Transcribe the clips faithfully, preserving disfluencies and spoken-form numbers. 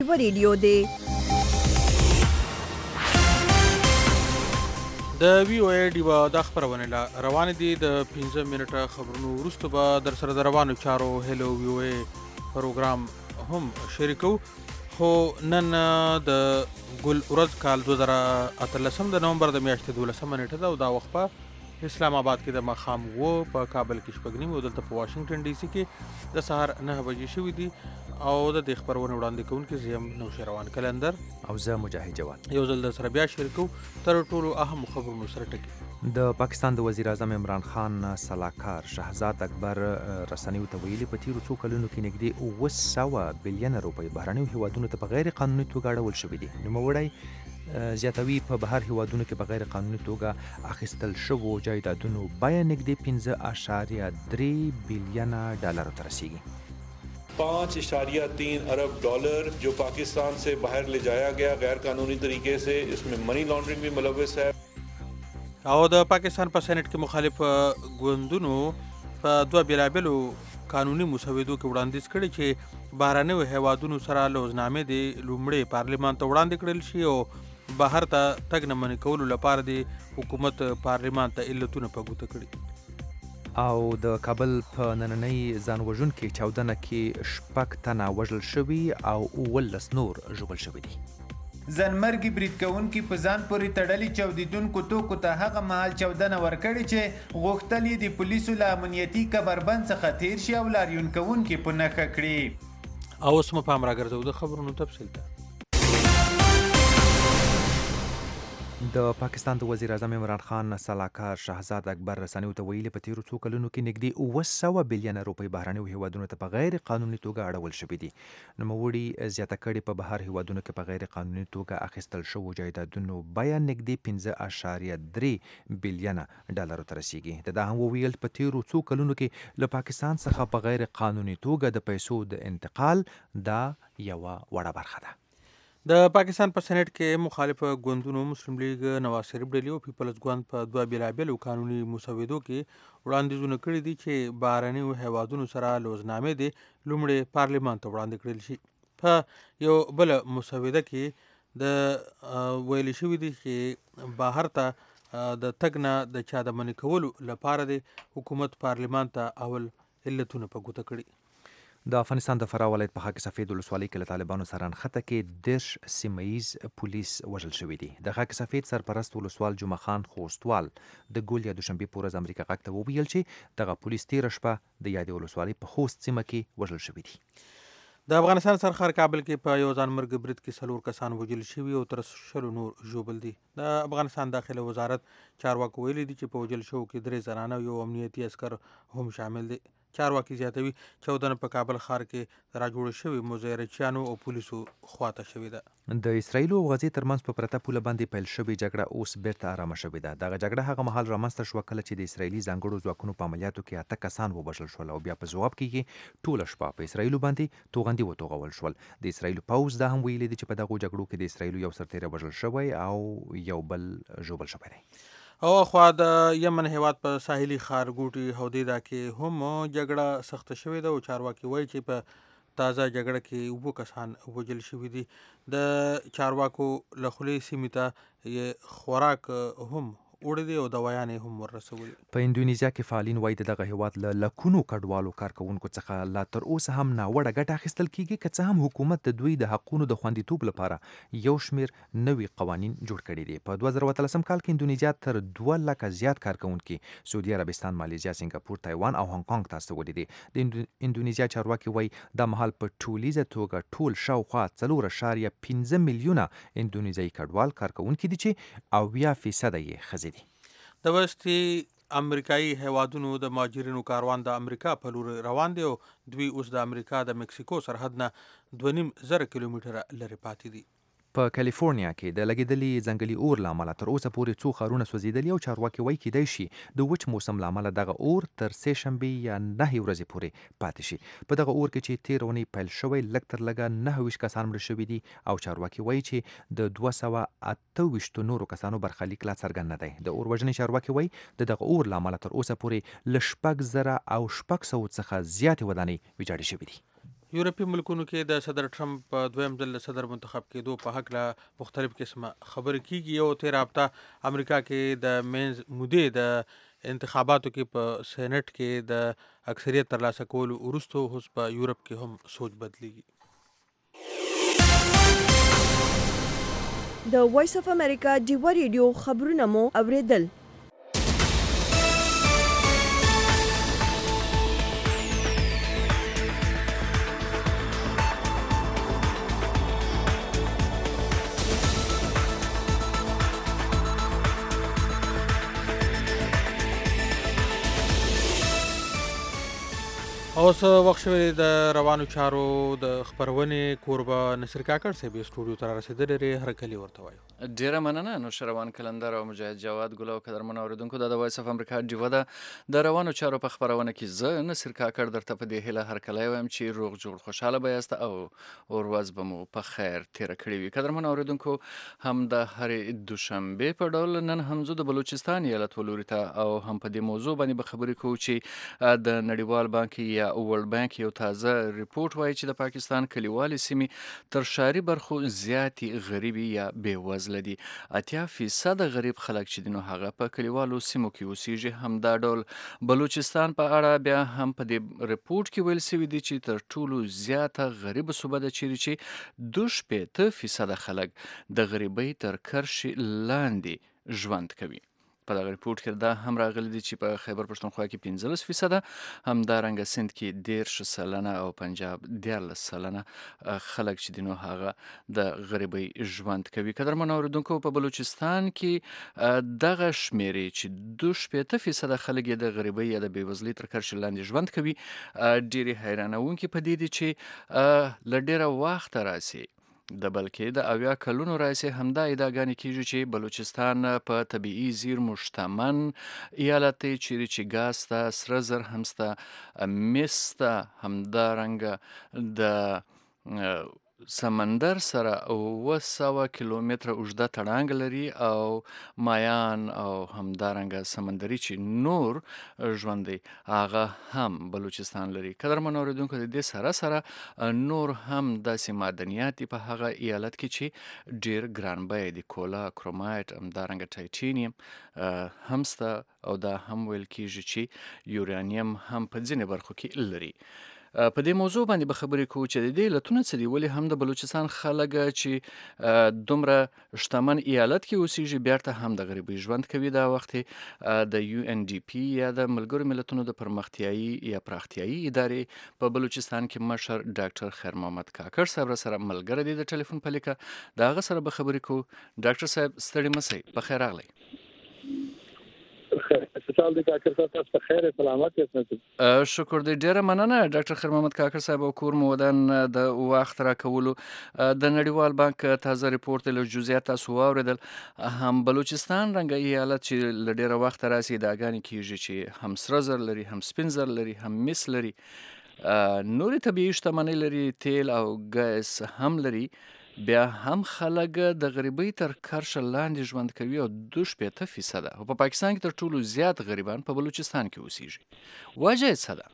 ریډیو دی. د وی او ای ډیوا د خبرونه روان دي د پنځه منټه خبرونو وروسته به در سره د روانو چارو هلو وی او ای پروګرام هم شریکو. خو نن د ګل ورځ کال دوه زره اتلسم د نومبر د میاشتې دولسمه نیټه ده او دا وخت په اسلام آباد کې د ماښام اوه، په کابل کې شپږ نیم او دلته په واشنګټن ډي سي کې د سهار نهه بجې شوي دي. او د دې خبرونه وړاندې کوونکي زه یم نوشیروان کلندر او زه مجاهد جواد. یو ځل د سره بیا شریکو تر ټولو اهم خبرونو سره ټکي. د پاکستان د وزیر اعظم عمران خان سلاکار شهزاد اکبر رسنیو ته ویلي په تیرو څو کلونو کې نږدې اوه سوه بلیونه روپۍ بهرنیو هیوادونو ته په غیر قانوني توګه اړول شوي دي. نوموړی زیاتوي په بهر هیوادونو کې په غیر قانوني توګه اخیستل شوو جایدادونو بیه نږدې پنځه اعشاریه درې بلیونه ډالرو ته رسیږي. पाँच इशारिया तीन अरब डॉलर जो पाकिस्तान से बाहर ले जाया गया गैर कानूनी तरीके से, इसमें मनी लॉन्ड्रिंग भी मुलव्वस है. او د پاکستان په سېنات کې مخالف ګوندونو په دوه بیلابیلو قانوني مسودو کې وړاندیز کړی چې بهرنیو هیوادونو سره لوزنامې د لومړي پارلیمان ته وړاندې کړل شي او بهر ته تګ نه منې کولو لپاره د حکومت پارلیمان ته علتونه په ګوته کړي. او د کابل په نننۍ ځان وژونکې چاودنه کې شپږ تنه وژل شوي او اوولس نور ژوبل شوي دي. ځانمرګي برید کوونکي په ځان پورې تړلي چاودیدونکو توکو ته هغه مهال چاودنه ورکړې چې غوښتل یې د پولیسو له امنیتي کمربند څخه تیر شي او لاریون کوونکي په نښه کړي. او اوس مو پام راګرځوو د خبرونو تفصیل ته. د پاکستان د وزیر اعظم عمران خان سلاکار شهزاد اکبر رسنیو ته ویلي په تیرو څو کلونو کې نږدې اوه سوه بلیونه روپۍ بهرنیو هیوادونو ته په غیر قانوني توګه اړول شوي دي. نوموړي زیاته کړې په بهر هیوادونو کې په غیر قانوني توګه اخیستل شوو جایدادونو بیه نږدې پنځه اعشاریه درې بلیونه ډالرو ته رسیږي. د دا هم وویل په تیرو څو کلونو کې له پاکستان څخه په غیر قانوني توګه د پیسو د انتقال دا یوه وړه برخه ده. د پاکستان په سېنات کې مخالف ګوندونو مسلم لیگ، نواز شریف ډلې او پیپلز ګوند په دوه بیلابیلو قانوني مسودو کې وړاندیزونه کړي دي چې بهرنیو هیوادونو سره لوزنامې د لومړي پارلیمان ته وړاندې کړل شي. په یو بل مسوده کې د ویل شوي دي چې بهر ته د تګ نه د چا د منې کولو لپاره د حکومت پارلیمان ته اول علتونه په ګوته کړي. د افغانستان د فراه ولایت په خاک سفید ولسوالۍ کې له طالبانو سره نښته کې دېرش سیمه ییز پولیس وژل شوي دي. د خاک سفید سرپرست ولسوال جمعه خان خوستوال د ګول یا دوشنبې په ورځ امریکا غږ ته وویل چې دغه پولیس تېره شپه د یادې ولسوالۍ په خوست سیمه کې وژل شوي دي. د افغانستان سرخار کابل کې په یو ځانمرګ برید کې څلور کسان وژل شوي او تر شلو نور ژوبل دي. د افغانستان داخله وزارت چارواکو ویلي دي چې په وژل شوو کې درې زنانه او یو امنیتي عسکر هم شامل دي. چارواکي زیاتوي چاودنه په کابل ښار کې راجوړ شوي مظاهرچیانو او پولیسو خواته شوې ده. د اسرایلو او غزې ترمنځ په پرته پوله باندې پیل شوې جګړه اوس بیرته ارامه شوې ده. دغه جګړه هغه مهال رامنځته شوه کله چې د اسرایلي ځانګړو ځواکونو په عملیاتو کې اته کسان ووژل شول او بیا په ځواب کې ټوله شپه په اسرایلو باندې توغندي وتوغول شول. د اسرایلو پوځ دا هم ویلي دي چې په دغو جګړو کې د اسرایلو یو سرتیری وژل شوی او یو بل ژوبل شوی دی. او خوا د یمن هیواد په ساحلي ښارګوټي هودیدا کې هم جګړه سخته شوې ده او چارواکي وایي چې په تازه جګړه کې اووه کسان وژل شوي دي. د چارواکو له خولې سیمې ته خوراک هم وړي دي او دوايانې هم ورسولي. په اندونیزیا کې فعالین وایي د دغه هیواد له لکونو کډوالو کارکوونکو څخه لا تر اوسه هم ناوړه ګټه اخیستل کیږي، که څه هم حکومت د دوی د حقونو د خوندیتوب لپاره یو شمیر نوي قوانین جوړ کړي دي. په دوه زره اتلسم کال کې اندونیزیا تر دوه لکه زیات کارکوونکي سعودي عربستان، مالیزیا، سنگاپور، تایوان او هانګ کانګ ته استولي دي. د اندونیزیا چارواکي وایي دا مهال په ټولیزه توګه ټول شاوخوا څلور اعشاریه پنځه میلیونه اندونیزیایي کډوال کارکوونکي دي چې اویا فیصده یې ښځې دي. د وسطي امریکایي هیوادونو د مهاجرینو کاروان د امریکا په لور روان دی او دوی اوس د امریکا د مکسیکو سرحد نه دوه نیم زره کیلومتره لرې پاتې دي. په کالیفورنیا کې د لګېدلي ځنګلي اور له امله تر اوسه پورې څو ښارونه سوځېدلي او چارواکي وایي کیدای شي د وچ موسم له امله دغه اور تر سې شنبې یا نهې ورځې پورې پاتې شي. په دغه اور کې چې تېره اونۍ پیل شوی لږ تر لږه نهه ویشت کسان مړه شوي دي او چارواکي وایي چې د دوه سوه اته ویشتو نورو کسانو برخلیک لا څرګند نه دی. د اور وژنې چارواکي وایي د دغه اور له امله تر اوسه پورې له شپږ زره او شپږ سوو څخه زیاتې ودانۍ ویجاړې شوي دي. یورپي ملکونو کې د صدر ټرمپ په دویم ځل صدر منتخب کېدو په هکله مختلف قسمه خبرې کیږي. یو تېره هفته امریکا کې د مینز مودې د انتخاباتو کې په سینټ کې د اکثریت ترلاسه کولو وروسته اوس په یورپ کې هم سوچ بدلیږي. د وایس اف امریکا ډیوه ریډیو خبرونه مو اوریدل. اوس وخت شوی د روانو چارو د خبرونې کوربه نصیر کاکړ صاحب سټوډیو ته رارسېدلی دی. هرکلی ورته وایو. ډیره مننه. نوشروان کلندر او مجاهد جواد ګل او قدرمن اوریدونکو د وایس اف امریکا ډیوه ده د روانو چارو په خبرونه کې زه نصیر کاکړ درته په دې هیله هرکلی وایم چې روغ جوړ خوشحاله به یاست او ورځ به مو په خیر تیره کړې وي. قدرمن اوریدونکو هم د هرې دوشنبې په ډول نن هم زه د بلوچستان ایالت ولوري ته او هم په دې موضوع باندې به خبرې کوو چې د نړیوال بانک یا ورلد بانک یو تازه ریپورت وایي چې د پاکستان کلیوالې سیمې تر ښاري برخو زیاتې غریبي یا بېوزله دي. اتیا فیصده غریب خلک چې دي نو هغه په کلیوالو سیمو کې اوسیږي. همدا ډول بلوچستان په اړه بیا هم په دې ریپورت کې ویل سوي دي چې تر ټولو زیاته غریبه صوبه ده چیرې چې دوه شپېته فیصده خلک د غریبۍ تر کرښې لاندې ژوند کوي. په دغه ریپورت کې دا هم راغلی دی چې په خیبر پښتونخوا کې پنځلس فیصده، همدارنګه سند کې دېرش سلنه او پنجاب دیارلس سلنه خلک چې دي نو هغه د غریبۍ ژوند کوي. قدرمنو اورېدونکو په بلوچستان کې دغه شمیرې چې دوه شپېته فیصده خلک یې د غریبۍ یا د بېوزلۍ تر کرښې لاندې ژوند کوي ډېرې حیرانوونکې پدې دي چې له ډېره وخته راسي د بلکې د اویا کلونو راځي همدا ادعاګانې کیږي چې بلوچستان په طبیعي زیرمو شتمن ایالت دی چیرې چې ګاز ته، سره زر هم سته، مس ته، همدارنګه د سمندر سره اوه سوه کیلومتره اوږده تړانګ لري او مایان او همدارنګه سمندري چې نور ژوند دی هغه هم بلوچستان لري. قدرمنو اورېدونکو د دې سره سره نور هم داسې معدنیات دي په هغه ایالت کې چې ډېر ګران بیه دي. کولا، کرومایټ، همدارنګه ټایټینیم هم سته او دا هم ویل کېږي چې یورانیم هم په ځینې برخو کې لري. په دې موضوع باندې به خبرې کوو چې د دې علتونه څه دي، ولې هم د بلوچستان خلک چې دومره شتمن ایالت کې اوسیږي بیرته هم د غریبۍ ژوند کوي. دا وخت د یو ان ډي پي یا د ملګرو ملتونو د پرمختیایي یا پراختیایي ادارې په بلوچستان کې مشر ډاکټر خیر محمد کاکړ صاحب سره ملګری دی د ټلیفون په لیکه. د هغه سره به خبرې کوو. ډاکټر صاحب ستړي مه شئ، په خیر راغلی. سال دی کاکر صاحب تاسو په خیر سلامت یاست؟ شکر دی، ډیره مننه ډاکټر خیر محمد کاکر صاحب او کور مودن د وخت راکولو. د نړیوال بانک تازه ریپورت له جزئیات تاسو واوریدل. هم بلوچستان رنګه ایالت چې له ډیره وخت راسي ادعاګانې کیږي چې هم سره زر لري، هم سپین زر لري، هم مس لري، نورې طبیعي شتمنۍ لري، تیل او ګاز هم لري، بیا هم خلک د غریبۍ تر کرښه لاندې ژوند کوي او دوه شپېته فیصده او په پاکستان کې تر ټولو زیات غریبان په بلوچستان کې اوسیږي. وجه یې څه ده؟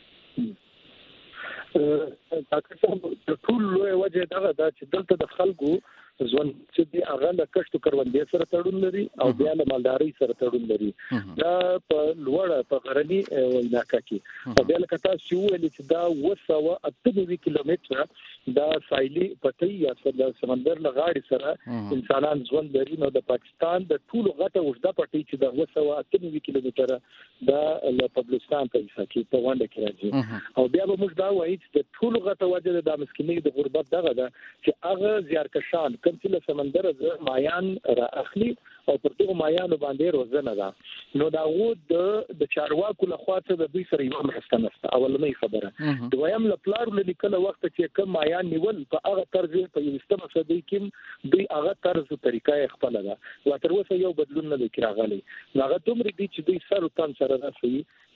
ډاکټر صاحب د ټولو لویه وجه دغه ده چې دلته د خلکو ژوند چې دی هغه له کښتو کروندې سره تړون لري او بیا له مالدارۍ سره تړون لري. دا په لوړه په غرني علاقه کې او بیا لکه تاسو چې ویلي چې دا اوه سوه اته نوي کیلومتره دا ساحلي پټۍ یا سمندر له غاړې سره انسانان ژوند لري. نو د پاکستان د ټولو غټه اوږده پټۍ چې دا اوه سوه اته نوي کیلومتره دا له بلوچستان په حصه کې په ونډه کې راځي. او بیا به موږ دا وایو چې د ټولو غټه وجه د مسکینۍ د غربت دغه ده چې هغه زیارکشان کوم چې له سمندر زه مایان را اخلي او پر دغه مایانو باندې روزنه ده. نو دا و د د چارواکو له خوا ته د دوی سره یو مرسته نشته. اولنۍ خبره دویم له پلار له لیکله وخت چې کوم مایان نیول په هغه طرز په یوستمه صدۍ کې دوی هغه طرز طریقې خپل ده و تر اوسه یو بدلون نه دی راغلی. هغه دومره دي چې دوی سره تام سره راسي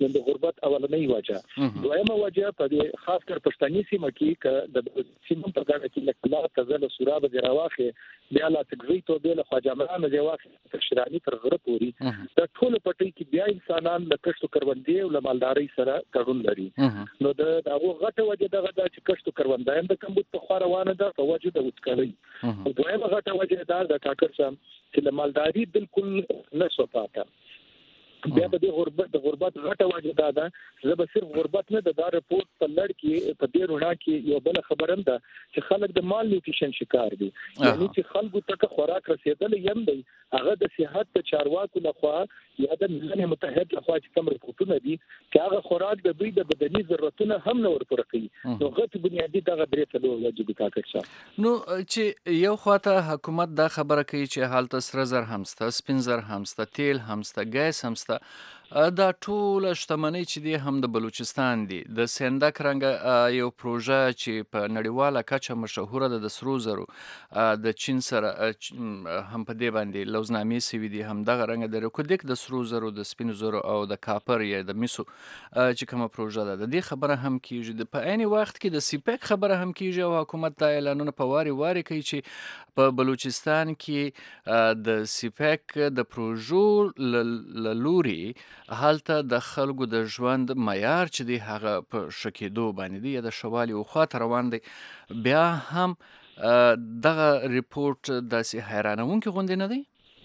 د غربت اولنۍ وجه دویمه وجه په دې خاص کر پښتني سیمه کې ک د سیمه په ګډه کې لکه تزل سوراب د راواخه بیا لا تګزی ته د خواجمران د واخه تر شرانی تر غره پوری د ټول پټي کې بیا انسانان د کښتو کروندې او مالداري سره تړون لري نو د هغه غټه وجه دغه د کښتو کروندایم د کمبود په خو روانه ده په وجه د وڅکړی او دویمه غټه وجه دا د کاکر سم چې د مالداري بالکل نشو پاته بیا د غربت د غربت غټه وجه دا ده چې به صرف غربت نه د دا رپورت په لړ کې په دې رڼا کې یو بل خبرم ده چې خلک د مال نیوټریشن شکار دي یعنی چې خلکو ته خوراک رسیدل یم دی هغه د صحت د چارواکو لخوا یا د ملل متحد لخوا چې کوم رپورټونه دي چې هغه خوراک د دوی د بدني ضرورتونو هم نه ورپوره کوي نو غټ بنیادی دغه درې څلور وجه د کاکر صاحب نو چې یو خواته حکومت دا خبره کوي چې حالت سره زر همسته سپین زر همسته تیل همسته ګیس همسته دا ټول شتمنۍ چې دی هم د بلوچستان دي د سندک رنګ یو پروژه چې په نړیواله کچه مشهوره ده د سرو زرو د چین سره هم په دې باندې لوزنامې سوي دي هم دغه رنګ د رکودک د سرو زرو د سپینو زرو او د کاپر یا د میسو چې کومه پروژه ده د دې خبره هم کیږي په عین وخت کې د سیپک خبره هم کیږي او حکومت دا اعلانونه په واري واري کوي چې په بلوچستان کې د سیپک د پروژو لوري حالته د خلکو د ژوند معیار چې دی هغه په شکېدو باندې دی یا د شوالي او خاطر روان دی بیا هم دغه ریپورت داسې حیرانونکې غوندې نه دی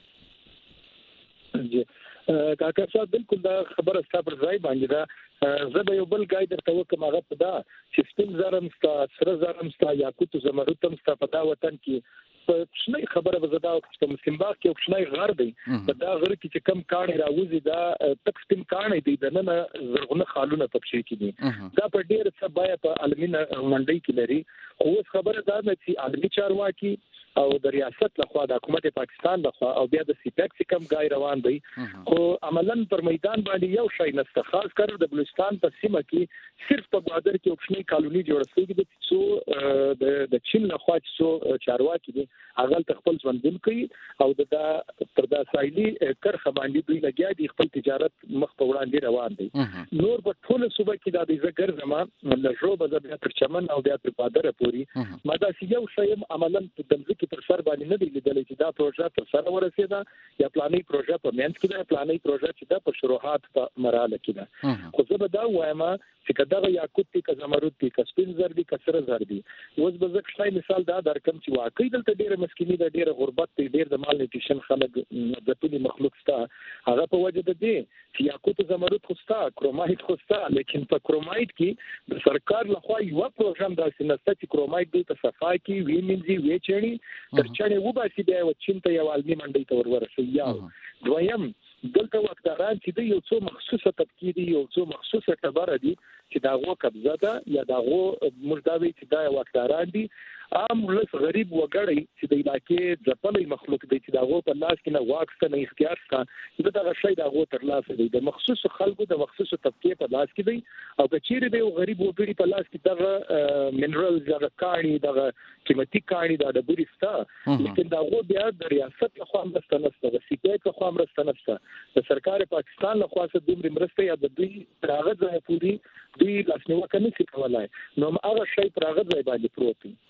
کاکا صاحب بالکل دا خبره ستاسو ځای باندې دا زه به یو بل ګای درته وکم هغه په دا چې سپین زرم ستا سره زرم ستا یاقوت زمرد ستا په دا وطن کې په شنه خبره به زدا او چې مسلم باغ کې او شنه غار دی په دا غر کې چې کم کاڼي راوځي دا تک سپین کاڼي دی د نن زرغونه خالونه پکې کې دي دا په ډیر څه بیا په عالمي منډي کې لري خو اوس خبره دا ده چې عالمي چارواکي او د ریاست لخوا د حکومت پاکستان لخوا او بیا د سیپک څخه ګای روان دی خو عملاً پر میدان باندې یو شای نسته خاص کر د بلوچستان په سیمه کې صرف په بادر کې اوپشنی کالونی جوړ شوی دي چې د د چین لخوا چې چارواکي دي هغه خپل ژوندون کوي او د تر دا سایلی کرخه باندې دوی لګیا دي خپل تجارت مخ په وړاندې روان دي نور په ټول صوبه کې د دې زګر زما له جوړ به د تر چمن او د بادر پوری مدا یو شای عملاً د پر سر باندې نه دی لیدل چې دا پروژه تر سره ورسېده یا پلاني پروژه په منځ کې ده پلاني پروژه چې دا په شروعات په مراله کې ده خو زه به دا وایم چې کدا یاقوت دي که زمرد دي که سپین زر دي که سره زر دي اوس به زه ښای مثال دا درکم چې واقعي دلته ډیره مسکینی ده ډیره غربت دی ډیر د مال نیوټریشن خلک د ټولي مخلوق ستا هغه په وجه ده دي چې یاقوت زمرد خو ستا کرومایټ خو ستا لیکن په کرومایټ کې د سرکار لخوا یو پروګرام داسې نشته چې کرومایټ دی په صفای کې وی منځي وی چړي تر چانه و باسي بیا و چین ته یو عالمي منډي ته ورورسي یا دویم دلته وکړان چې د یو څو مخصوصه طبقه دي یو څو مخصوصه ټبره دي چې داغه قبضه ده یا داغه مرداوي چې دا وکړان دي عام لس غریب وګړي چې د علاقې ځپلې مخلوق دي چې داغه په لاس کې نه واکسته نه اختیار شته دا غشي داغه تر لاس دی د مخصوص خلکو د مخصوص طبقه په لاس کې دی او کچېره دی غریب وګړي په لاس کې دغه منرال دغه کاڼي دغه قیمتي کاڼي د ډبرې ستا لیکن داغه بیا د ریاست له خوا مرسته نشته د سیپک له خوا مرسته نشته د سرکار پاکستان له خوا څخه دومره مرسته یا د دوی راغځ ځای پوری دوی لاسنیوه کوي چې کولای نو هغه شی پراغځ ځای باندې پروت دی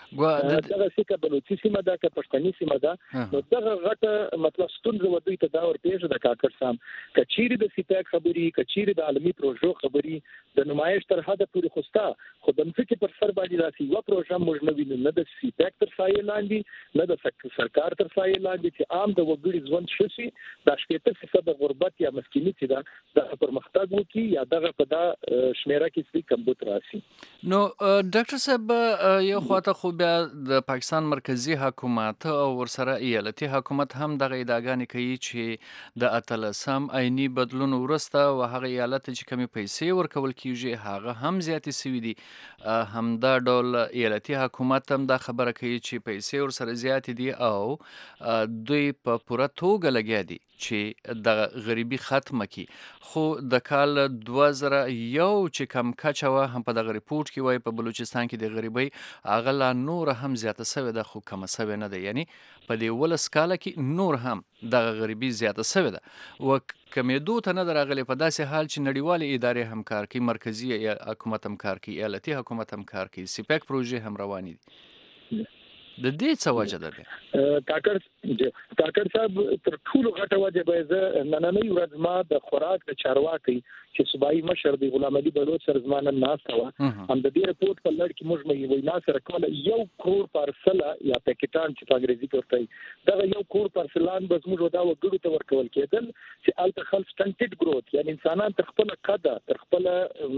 دغه څه بلوچي سیمه ده که پښتني سیمه ده نو دغه غټه مطلب ستونزه ودوي ته دا ور پیښ ده کاکر سام کچيري د سیپک خبري کچيري د عالمي پروژو خبري د نمایش تر حد پورې خوستا خو د مفکر پر سر باندې راسي یو پروژه مجنوي نه د سیپک تر سایه لاندې نه د سرکار تر سایه لاندې چې عام د وګړي ژوند شوسي د شپږ فیصد د غربت یا مسکینی چې دا د پرمختګ وکي یا دغه په دا شمیره کې څه کمبود راسي نو ډاکټر صاحب یو خواته خو د پاکستان مرکزی حکومت او ورسره ایالتي حکومت هم دغه ادعاګانې کوي چې د اتلسم عیني بدلون ورسته او هغه ایالت چې کمی پیسې ورکول کیږي هغه هم زیاتې سوي دي همدا ډول ایالتي حکومت هم دا خبره کوي چې پیسې ورسره زیاتې دي او دوی په پوره توګه لګیا دي چې د غریبي ختمه کی خو د کال دوه زره یو چې کم کچه و هم په دغه ریپورت کې وای په بلوچستان کې د غریبۍ هغه لا نور هم زیاته سوې ده خو کمه سوې نه ده، یعنی په دې ولس کاله کې نور هم دغه غریبي زیاته سوې ده و کمېدو ته نه ده راغلې په داسې حال چې نړیوالې ادارې هم کار کوي، مرکزي حکومت هم کار کوي، ایالتي حکومت هم کار کوي، سیپیک پروژې هم روانې دي. د دې څه وجه ده بیا؟ کاکړ کاکړ صاحب تر ټولو غټه وجه به زه نننۍ ورځ ما د خوراک د چارواکي چې صوبایي مشر دی غلام علي بلوچ سره زما نن ناسته وه، هم د دې رپورټ په لړ کې موږ مې وینا سره کوله یو کروڑ پارسله یا پیکټان چې په انګریزي کې ورته وایي دغه یو کروڑ پارسلان به زموږ دا وګړو ته ورکول کېدل چې هلته خلک سټنټډ ګروث یعنی انسانان تر خپله قده تر خپله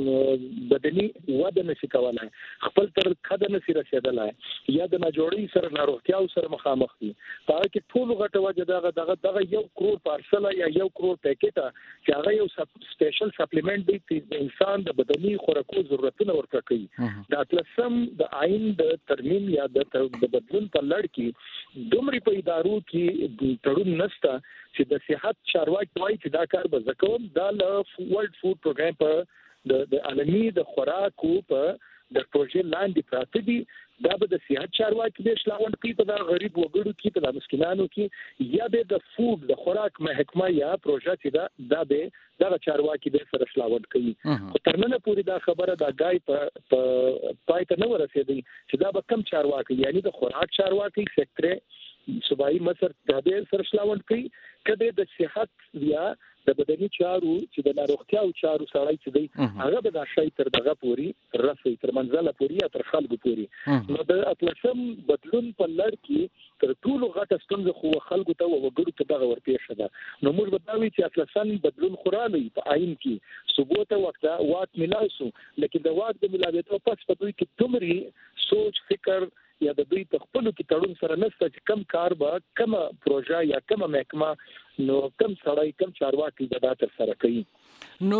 بدني وده نشي کولی، خپل تر قده نشي رسېدلی، یا د ناجوړۍ سره ناروغتیاو سره مخامخ دي. په هغه کې ټولو غټه وجه دغه دغه دغه یو کروڑ پارسله یا یو کروڑ پیکټه چې هغه یو سپیشل سپلیمنٹ دی چې د انسان د بدني خوراکو ضرورتونه ورته کوي. د اتلسم د آئین د ترمیم یا د بدلون په لړ کې دومره په ادارو کې تړون نشته چې د صحت چارواکي وایي چې دا کار به زه کوم. دا له ورلد فود پروګرام په د عالمي د خوراکو په د پروژې لاندې پراته دي. دا به د صحت چارواکي د شلاوند کوي په دا غریب وګړو کې په د مسکینانو کې، یا به د فود د خوراک محکمه یا پروژه چې دا دا به دغه چارواکي د سره شلاوند کوي. خو تر نن پورې دا خبره دا غای په پای ته نه ورسېدی چې دا به کم چارواکي یعنی د خوراک چارواکي سېکټر صوبایي مصر د دې سره شلاوند کوي کله د صحت یا د بدني چارو چې د ناروغتیا او چارو سړی چې دی هغه به دا شی تر دغه پوری رسي تر منځله پوری یا تر خلکو پوری. نو د اتلسم بدلون په لړ کې تر ټولو غټه ستونزه خو خلکو ته وګړو ته دغه ورپېښه ده. نو موږ به دا وی چې اتلسم بدلون خورالي په آئین کې ثبوت وخت واک ملاسو، لیکن د واک د ملاویتو پس په دوی کې تمري سوچ فکر یا د دوی په خپلو کې تړون سره نشته چې کم کار به کومه پروژه یا کومه محکمه نو کم سړی کم چارواکي به دا تر سره کوي. نو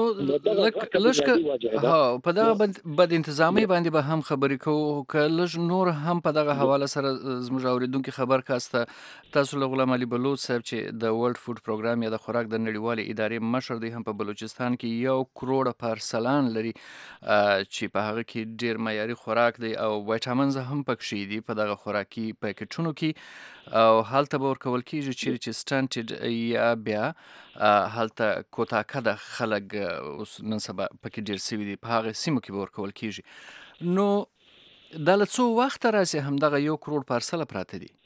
لږ ها په دغه بد انتظامي باندې به هم خبرې کوو که لږ نور هم په دغه حواله سره زموږ اورېدونکي خبر کاسته. تاسو له غلام علي بلوچ صاحب چې د ورلد فود پروګرام یا د خوراک د نړیوالې ادارې مشر دی هم په بلوچستان کې یو کروڑ پارسلان لري چې په هغه کې ډیر معیاري خوراک دی او وایټامینز هم پکې دي په دغه خوراکي پیکټونو کې او هلته به ورکول کېږي چیرې چې سټنټډ یا بیا هلته کوتاکه د خلک نن سبا پکې ډیر سوي دي په هغه سیمو کې به ورکول کېږي. نو دا له څو وخته راسي همدغه یو کروڑ پارسله پراته دي؟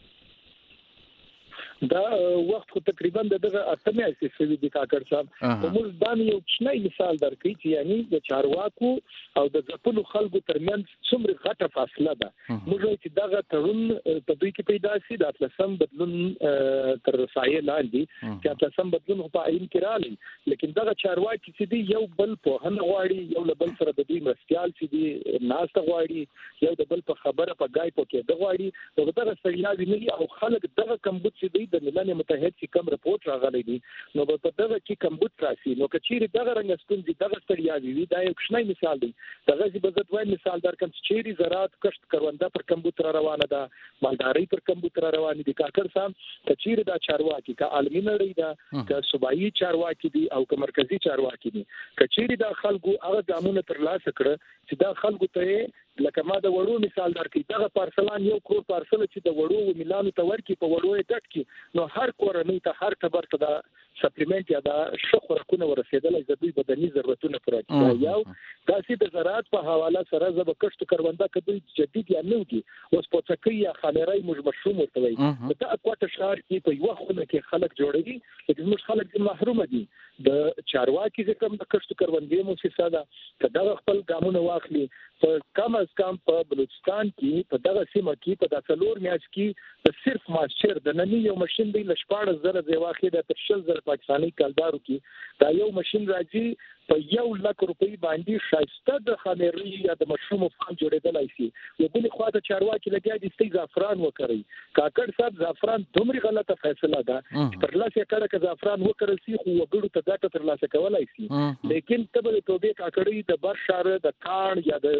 دا وخت خو تقریبا دغه اته میاشتې شوي دي کاکړ صاحب. موږ دا یو کوچنی مثال درکړي چې یعنی د چارواکو او د ځپلو خلکو ترمنځ څومره غټه فاصله ده. موږ وایو چې دغه تړون په دوی کې پیدا شي د اتلسم بدلون تر سایه لاندې چې اتلسم بدلون په آئین کې راغلی، لیکن دغه چارواکي چې دی یو بل په هن غواړي، یو له بل سره د دوی مرستيال چې دی ناسته غواړي، یو د بل په خبره په ګای په کې د غواړي. نو دغه سړیاوي نه او خلک دغه کمبود چې دی د ملل متحد چې کوم رپورټ راغلی دی نو په دغه کې کمبود راسي. نو کچېری دغه رنګ ستونزې دغه ستړیاوي وي دا یو کوچنی مثال دی. دغه چې بزت وای مثال درکم چې چېری زراعت کښت کرونده پر کمبود را روانه ده، مالداري پر کمبود را روانه دي. کاکړ صاحب کچېری دا چارواکي کا عالمي نړۍ دا کا صوبایي چارواکي دي او کا مرکزی چارواکي دي، کچېری دا خلکو هغه ګامونه تر لاسه کړ چې دا خلکو ته لکه ما د وړو مثال درکې دغه پارسلان یو کروڑ پارسل چې د وړو ملانو ته ورکی په وړو ډټ کې نو هر کورنۍ ته هر خبر ته دا سپلیمنٹ یا دا شخو رکونه ورسېدل د دوی بدني ضرورتونه پوره کوي. یو داسې د زراعت په حواله سره زب کښت کرونده کدوې جدید یا نو کې اوس پوڅکې یا خامرای موږ مشروم ورته وي دا اکواټ شهر کې په یو خونه کې خلک جوړوي، لیکن موږ خلک محروم دي. د چارواکي کوم د کښت کروندې موسسه ده چې دغه خپل ګامونه واخلي. په کم از کم په بلوچستان کې په دغه سیمه کې په داسې لور میاش کې د صرف ماشچر د نننی یو ماشين دی لشپاړه زره دی واخې د ترشل زره پاکستاني کلدارو کې دا یو ماشين راځي په یو لک روپۍ باندې شایسته د خامري یا د مشروم فارم جوړېدلای شي. یو بل خواته چارواکي لګیا دي چې زعفران وکړي. کاکړ صاحب زعفران دومره غلطه فیصله ده چې پر لاسه کړه چې زعفران وکړل شي خو وګړو ته ګټه تر لاسه کولای شي، لیکن تبل توبې کاکړي د بر شهر د کان یا د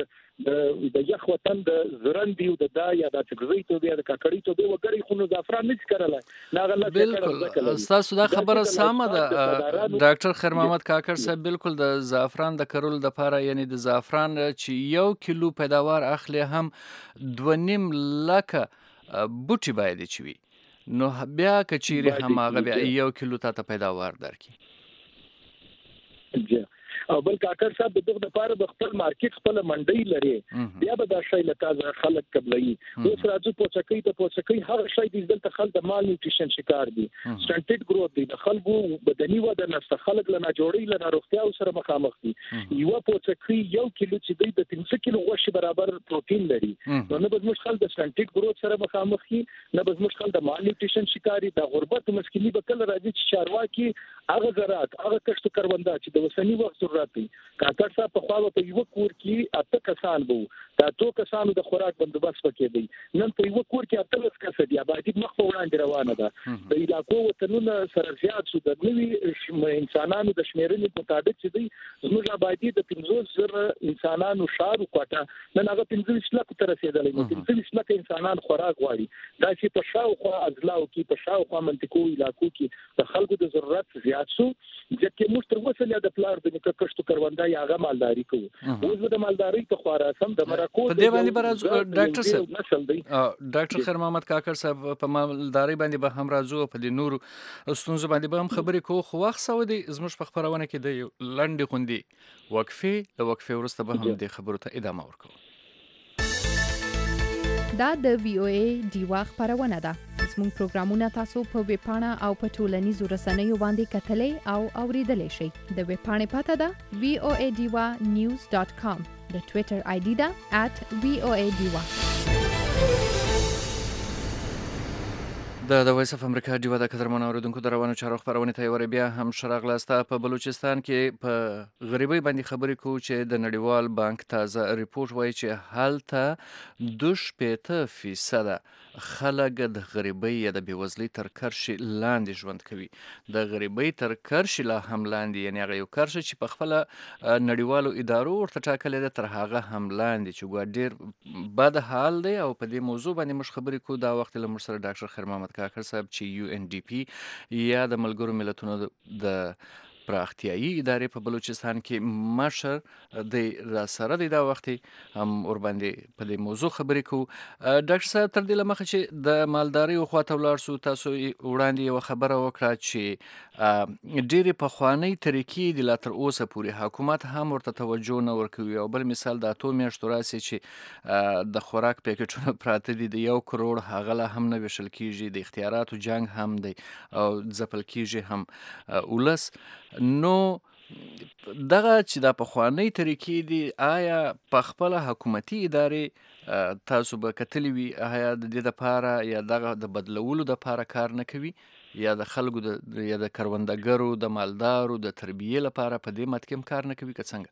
د د یخ وطن د زرندې او د دا یا د تګزې ته د کاکړې ته د وګړي خو نو زعفران نه کړل ناغله بالکل تاسو دا خبره سمه ده ډاکټر خیر محمد کاکړ صاحب بالکل د زعفران د کرول د لپاره یعنی د زعفران چې یو کیلو پیداوار اخلي هم دوه نیم لکه بوټي باید چي وي نو بیا کچيري هم هغه بیا یو کیلو ته پیداوار درکې او بل کاکر صاحب دغه لپاره د خپل مارکیټ خپل منډي لري بیا به دا شی لکه خلک قبلي اوس راځو پوڅکې ته پوڅکې هر شی د دلته خلک د مال نیوټریشن شکار دي سټنټډ گروث دي د خلکو بدني وده نسته خلک لنه جوړي لنه روغتیا سره مخامخ دي یو پوڅکې یو کیلو چې د پنځه کیلو غوښه برابر پروتین لري نو نه به موږ خلک د سټنټډ گروث سره مخامخ دي نه به موږ خلک د مال نیوټریشن شکاري د غربت مسکینی به کله راځي چې چارواکي هغه زراعت هغه کښت کروندګر چې د وسنی وخت راځي کاکړ صاحب په خوا په یو کور کې اته کسان وو دا ټول کسانو د خوراک بندوبست وکړي دي نن په یو کور کې اته کس دي آبادی مخ په وړاندې روانه ده د علاقو وطنونو سره زیات شو د نوي انسانانو د شمیرنې مطابق چې دي زموږ آبادی د پنځوس زره انسانانو شار کوټه نن هغه پنځوس لک تر رسیدلې نو پنځوس لک انسانان خوراک غواړي دا چې په شاوخوا اضلاع کې په شاوخوا منطقو علاقو کې د خلکو د ضرورت زیات شو ځکه موږ تر اوسه لا د پلار د کښت کروندګر یا هغه مالداري کوو اوس د مالداري په خورا سم د مراکو په دې باندې برازو ډاکټر صاحب ډاکټر خیر محمد کاکړ صاحب په مالداري باندې به هم راځو په دې نور ستونزو باندې به هم خبرې کوو خو وخت سعودي زموږ په خبرونه کې د لنډې غونډې وقفه د وقفه وروسته به هم د خبرو ته ادامه ورکوو دا د وی او ای ډیوا خبرونه ده زموږ پروګرامونه تاسو په ویب پاڼه او په ټولنیزو رسنیو باندې کتلې او اوریدلای شئ د ویب پاڼې پته ده وی او ای ډیوا نیوز ډاٹ کام د ټوئیټر آی ډي ده ات وی او ای ډیوا د د وایس اف امریکا ډیوا د قدرمن اوریدونکو د روانو چارو خبرونه ته ور بیا هم شراغلاسته په بلوچستان کې په غریبۍ باندې خبرې کوو چې د نړیوال بانک تازه ریپورت وایي چې هلته دوه شپېته فیصد خلک د غریبۍ یا د بیوزلۍ تر کرښې لاندې ژوند کوي د غریبۍ تر کرښې لا هم لاندې یعنی هغه یو کرښه چې په خپل نړیوالو ادارو ورته ټاکلې ده تر هغه هم لاندې چې ګوډ ډیر بد حال دی او په دې موضوع باندې موږ خبرې کوو دا وخت له موږ سره ډاکټر خیر محمد کاکړ صاحب چې یو ان ډي پی یا د ملګرو ملتونو د پراختیایي ادارې په بلوچستان کې مشر د را سره د دا وخت هم ور باندې په دې موضوع خبرې کوو ډاکټر صاحب تر دې لمخه چې د مالداري خوا ته ولاړ سو تاسو وړاندې یو خبره وکړه چې ډېرې پخوانۍ طریقې د لا تر اوسه پورې حکومت هم ورته توجه نه ورکوي او بل مثال د اتو میاشتو راسي چې د خوراک پیکټونه پراته دي د یو کروڑ هغه لا هم نه ویشل کیږي د اختیاراتو جنگ هم دی او ځپل کیږي هم ولس نو دغه چې د پخوانۍ طریقې دي آیا په خپل حکومتي ادارې تاسو به کتلی وي آیا د دې لپاره یا دغه د بدلولو لپاره کار نه کوي یا د خلکو د یا د کروندګرو د مالدارو د تربیې لپاره په دې متکم کار نه کوي که څنګه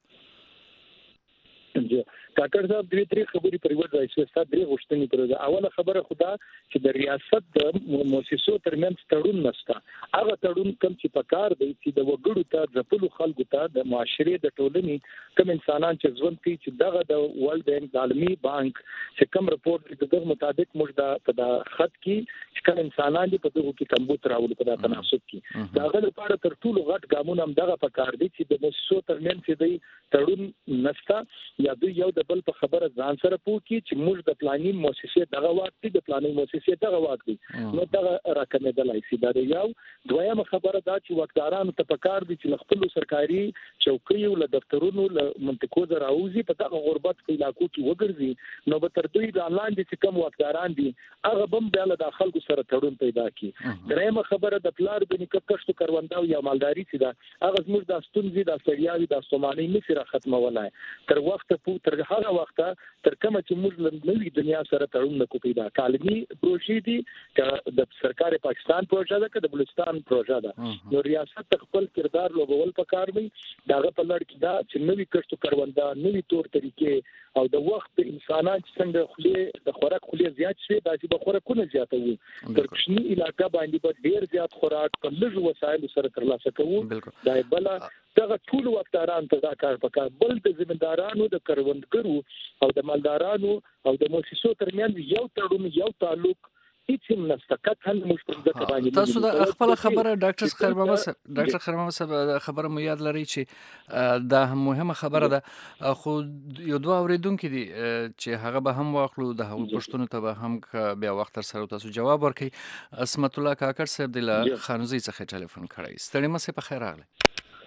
کاکړ صاحب درې درې خبرې پر یو ځای شوې ستاسو درې غوښتنې پر ده اوله خبره خدا چې د ریاست د مؤسسو ترمنځ تړون نشته هغه تړون کوم چې په کار دی چې د وګړو ته د خپل خلکو ته د معاشري د ټولنې کوم انسانان چې ژوند کوي چې دغه د ورلد بانک عالمي بانک چې کوم رپورت د دغه مطابق موږ د په د خط کې چې کوم انسانان دي په دغه کې کمبود راوړي په د تناسب کې دغه لپاره تر ټولو غټ ګامونه هم دغه په کار دي چې د مؤسسو ترمنځ چې دی تړون نشته یا دوی یو د بل په خبره ځان سره پوښتنه چې موږ د پلاني مؤسسې دغه وخت د پلاني مؤسسې دغه وخت نو دغه راکمېدلای شي دا یو دویمه خبره دا چې وکړارانو ته پکار دي چې خپل سرکاري چوکیو له دفترونو له منطقو دراوزي په دغه غربت په علاقو کې وګرځي نو به تر دوی د اعلان دي چې کوم وکړاران دي هغه بم بیا له خلکو سره تړون پیدا کړي درېمه خبره د پلار د نکښتو کرونداو یا مالداري چې دا هغه زموږ د ستونزې د سړیاوي د استوماني نشي ختمولای تر وخت په تر هغه وخت تر کومه چې موږ له نوې دنیا سره تړون نکو پیدا کالمي پروژې دي چې د سرکار پاکستان پروژه ده که د بلوچستان پروژه ده نو ریاست خپل کردار لوبول پکار دی داغه په لړ کې دا چې نوې کښت کرونده نوې تور طریقې او د وخت انسانان چې څنګه خلی د خوراک خلی زیات شي داسې به خوراکونه زیاتوي تر کشنی علاقې باندې به ډیر زیات خوراک په لږ وسایلو سره ترلاسه کوو دا بل دغه ټول وختاران ته دا کار وکړ بل د ځمندارانو د کروندګرو او د مالدارانو او د مؤسسو ترمنځ یو تړون یو تعلق هیڅ هم فقط هم موږ په دغه باندې تاسو د خپل خبره ډاکټر خیر محمد صاحب ډاکټر خیر محمد صاحب خبره مو یاد لري چې دا هم مهمه خبره ده خو یو دوه اوریدونکو دي چې هغه به هم واخلو د هغو پښتنو ته به هم بیا وخت تر سره تاسو جواب ورکړي اسمت الله کاکړ صاحب د خانوزي څخه ټلیفون کړی ستړي مې په خیر راغلی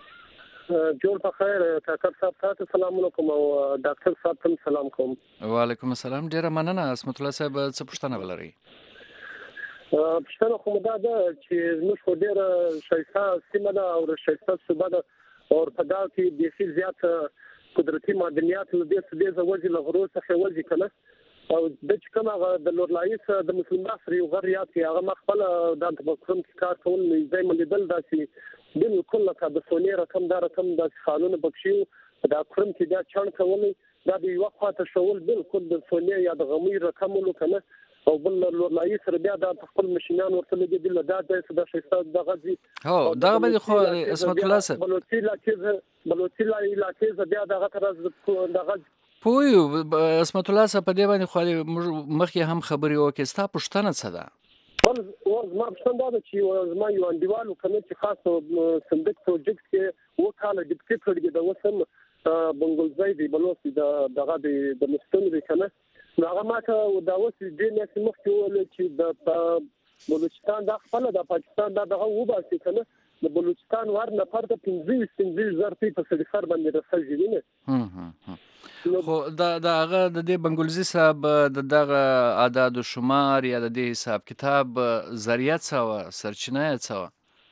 جوړ په خیر کاکړ صاحب تاسو سلام علیکم او ډاکټر صاحب ته سلام کوم وعلیکم السلام ډیره مننه اسمت الله صاحب څه پوښتنه ولرئ پښتنه خو دا ده چې موږ خو ډېر شایسته سیمه ده او شایسته صوبه ده او په دا کې ډېر زیات قدرتي معدنیات له دې څخه د وځي له غرور څخه وځي کنه او د چې کومه د لورلایس د مسلمان نصر یو غریات کې هغه مخبل د تفکرم کار کول نه زي ملیدل داسي بالکل لکه د سونی رقم دا رقم د قانون بخښیو دا کرم چې دا چان کول دا د یو خاطر شول بالکل د سونی یا د غمی رقم ولو کنه او بل لورلایي سره بیا د خپل مشینان ورته لګي د لدا د شایسته د غزي هو دا به خو اسمت الله صاحب بلوچي علاقې بلوچي علاقې بیا دغه طرز د غزي پویو اسمت الله صاحب په دې باندې خو مخکې هم خبرې وکړې ستا پوښتنه څه ده ول زما پوښتنه دا چې زما یو انډیوال کنه چې خاص صندوق پروجیکټ کې وکاله ډیپټي کړی دا وسم بنګلزای دی بلوچي د دغه د مستند کنه هغه ماته دا اوس د نس مخکې ول چې د بلوچستان د خپل د پاکستان دغه وباسي کنه د بلوچستان ور نه پرده پنځه پنځه زره په سفر باندې راځي نه خو دا دغه د دې بنګلزي صاحب د دغه اعداد او شمار یا د دې حساب کتاب ذریعہ څه سرچینه څه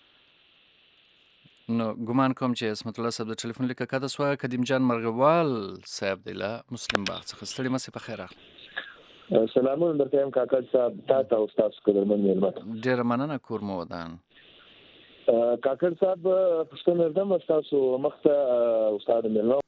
نو ګمان کوم چې اسمت الله صاحب د ټلیفون لیکه کاته سو قدیم جان مرغوال صاحب دی له مسلم باغ څخه ستړي مې په خیر اخلي سلامونه درته یم کاکړ صاحب تاسو او تاسو قدرمن مېلمه ډیر مننه کور مو ودان کاکړ صاحب پښتون نردم تاسو مخته استاد مېلمه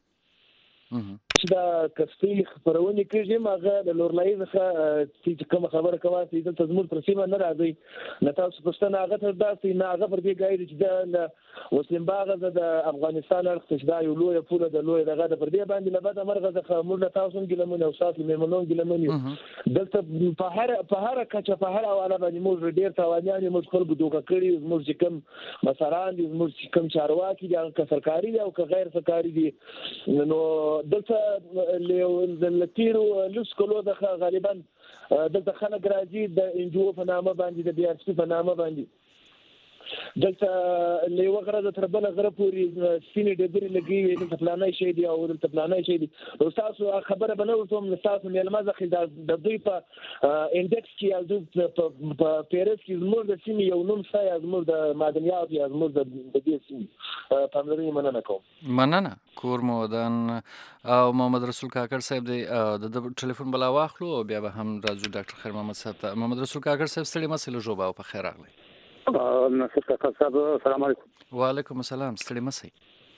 چې دا کستی خبرونه کېږي ماغه د لورلای څخه چې کوم خبره کوي چې د تزمور پر سیمه نه راځي نه تاسو پښتنه هغه تر داسې نه هغه پر دې ګایډ چې د مسلم باغ د افغانستان اړخ دا یو لوی پوله د لوی دغه پر دې باندې لبد مرغه څخه موږ تاسو ګلمن او سات میمنون ګلمن دلته په هر په هر کچه په هر حواله باندې موږ ډیر توانیان موږ خلکو دوکه کړی موږ کوم مسران دي موږ کوم چارواکي دي که سرکاري دي او که غیر سرکاري دي نو دلته له لتیرو لوس کولو د غالبا د خلک راځي د انجو په نامه باندې د بي ار سي په نامه باندې دلته له وغره د تربله غره پوری سینې ډېرې لګي د پلانای شي دی او د پلانای شي دی او تاسو خبره بنوتم تاسو مېلمه ځخه د دوی په انډکس کې او په پیرس کې زموږ د سیمې یو نوم سای زموږ د معدنیات یا زموږ د دې سیمې په امرني مننه کوم مننه کور مو ودان او محمد رسول کاکړ صاحب دی د ټلیفون بلا واخلو بیا به هم راځو ډاکټر خیر محمد صاحب ته محمد رسول کاکړ صاحب ستړي مسله جواب او په خیر راغلی نصر کاکا صاحب السلام علیکم وعلیکم السلام ستړي مسئ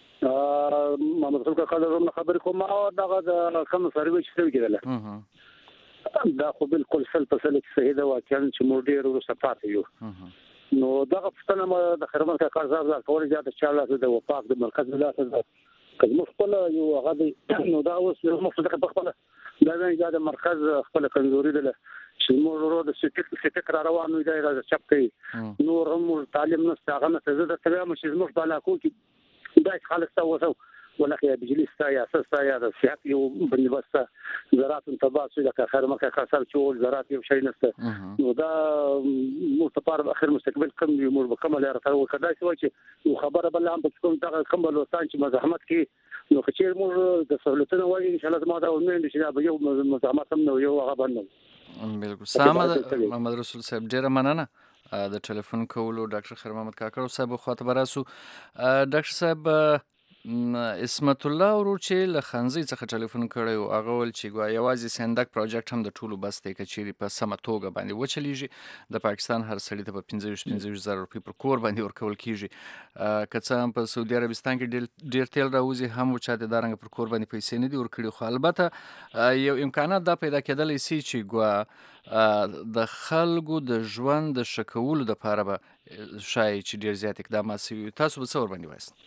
محمد رسول کاکا زما خبرې کوم او دغه د کوم سروي چې څه کېدله دا خو بالکل سل په سل کې صحیح ده واقعا چې موږ ډېر ورسره پاتې یو نو دغه پښتنه د خیرمن کاکا صاحب د کول زیاته چاله د وفاق د مرکز ولاته ده کله خپل یو هغه نو دا اوس موږ څه په خپل دا نه د مرکز خپل کمزوري ده چې موږ ورو د سټیک سټیک را روانو دی راځي چپ کوي نور هم تعلیم نه ستغه نه څه د تبع مش موږ بالا کو کې دا خالص تاسو ولکه بجلی ستا یا اساس یا د صحت یو بندوبست زراعت تباسو د خیر مکه خسر چول زراعت یو شي نسته نو دا مستقر اخر مستقبل کم یو مر بکمل یا تر وکړای شو چې خبره بل هم کوم دا کوم بلوستان چې مزاحمت کې نو چې موږ د سہولتونو وایي ان شاء الله ما دا ومن چې دا یو مزاحمت هم نو یو هغه باندې بالکل سلام محمد رسول صاحب ډیر مننه د ټلیفون کولو ډاکټر خیر محمد کاکړ صاحب خو ته براسو ډاکټر صاحب اسمت الله ورور چې له خنځۍ څخه ټلیفون کړی و هغه ویل چې ګویا یوازې سندک پروجیکټ هم د ټولو بس دی که چیرې په سمه توګه باندې وچلیږي د پاکستان هر سړي ته په پنځه ویشت پنځه ویشت زره روپۍ پر کور باندې ورکول کیږي که څه هم په سعودي عربستان کې ډېر تیل راوځي هم چاته دا رنګه پر کور باندې پیسې نه دي ورکړي خو البته یو امکانات دا پیدا کېدلی سي چې ګوا د خلکو د ژوند د ښه کولو دپاره به ښایي چې ډېر زیات اقدامات سوي تاسو به څه ورباندې وایاست؟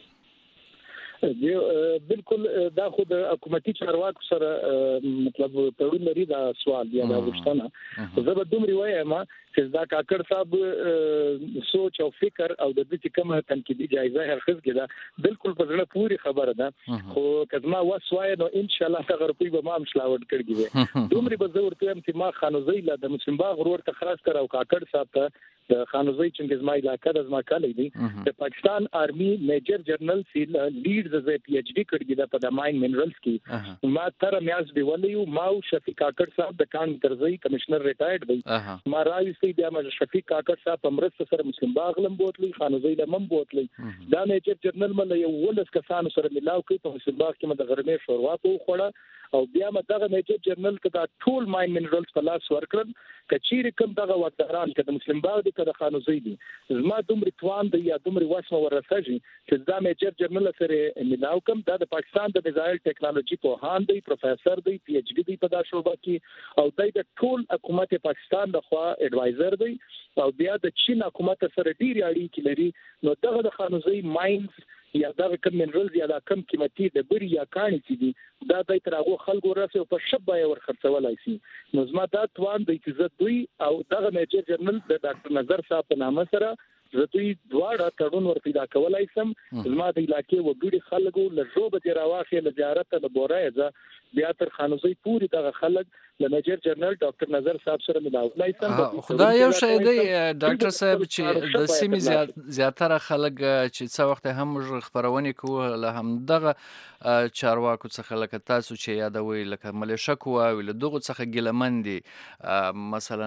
بالکل دا خو د حکومتي چارواکو سره مطلب تړون لري دا سوال یا دا غوښتنه زه به دومره وایم چې دا کاکړ صاحب سوچ او فکر او د دې کومه تنقیدي جایزه هرڅ کې دا بالکل په ځړه پوری خبره ده خو کله وسوای نو ان شاء الله هغه روپی به ما هم شلاوټ کړی دومره به زه ورته هم چې ما خانوزی لا د مسلم باغ ورور ته خلاص کړ او کاکړ صاحب ته د خانوزی چې زما علاقې د زما کالې دي د پاکستان آرمي میجر جنرال سیل لیډ د پی ایچ ډی کړی دا په د ماین منرالز کې ما تر میاز دی ولیو ما او شفیق کاکړ صاحب د کان درځي کمشنر ریټایرډ دی ما راوي سي بیا ما شفیق کاکړ صاحب امرست سره مسلم باغ لم بوتلی خانوزی لم بوتلی دا میجر جنرال مل یو ولس کسانو سره ملاو کوي په مسلم باغ کې د غرمې شوروا په خوړه او بیا مدغه میجر جنرال کدا ټول ماین منرالز په لاس ورکړل کچیر کوم دغه وکړان کده مسلم باغ د کده خانوزی دي زما دومره توان دی یا دومره واسمه ورسېږي چې دا میجر جنرال سره ملاو کوم دا د پاکستان د میزایل ټیکنالوژي په هان دی پروفیسور دی پی ایچ ډی دی په دا شوبه کې او د ټول حکومت پاکستان د خوا اډوایزر دی او بیا د چین حکومت سره ډیری اړیکې لري نو دغه د خانوزی ماینز یا دا کوم منرالز یا دا کم قیمتي د بری یا کانی چې دي دا د ترغو خلکو راسه په شبای ور خرڅولای شي نو زما دا توان د عزت دوی او دغه میجر جنرال د ډاکټر نظر صاحب په نامه سره زه دوی دواړه تړون ور پیدا کولای سم زما د علاقې وګړي خلکو له جوب د راواخې له زیارت له بورایزه بیا تر خانوزی پوری دغه خلک د میجر جنرال ډاکټر نظر صاحب سره ملاولای سم خدای یو شی دی ډاکټر صاحب چې د سیمې زیات زیاتره خلک چې څو وخت هم خبرونه کوي له هم دغه چارواکو څخه لکه تاسو چې یادوي لکه ملیشک او له دغه څخه ګلمندي مثلا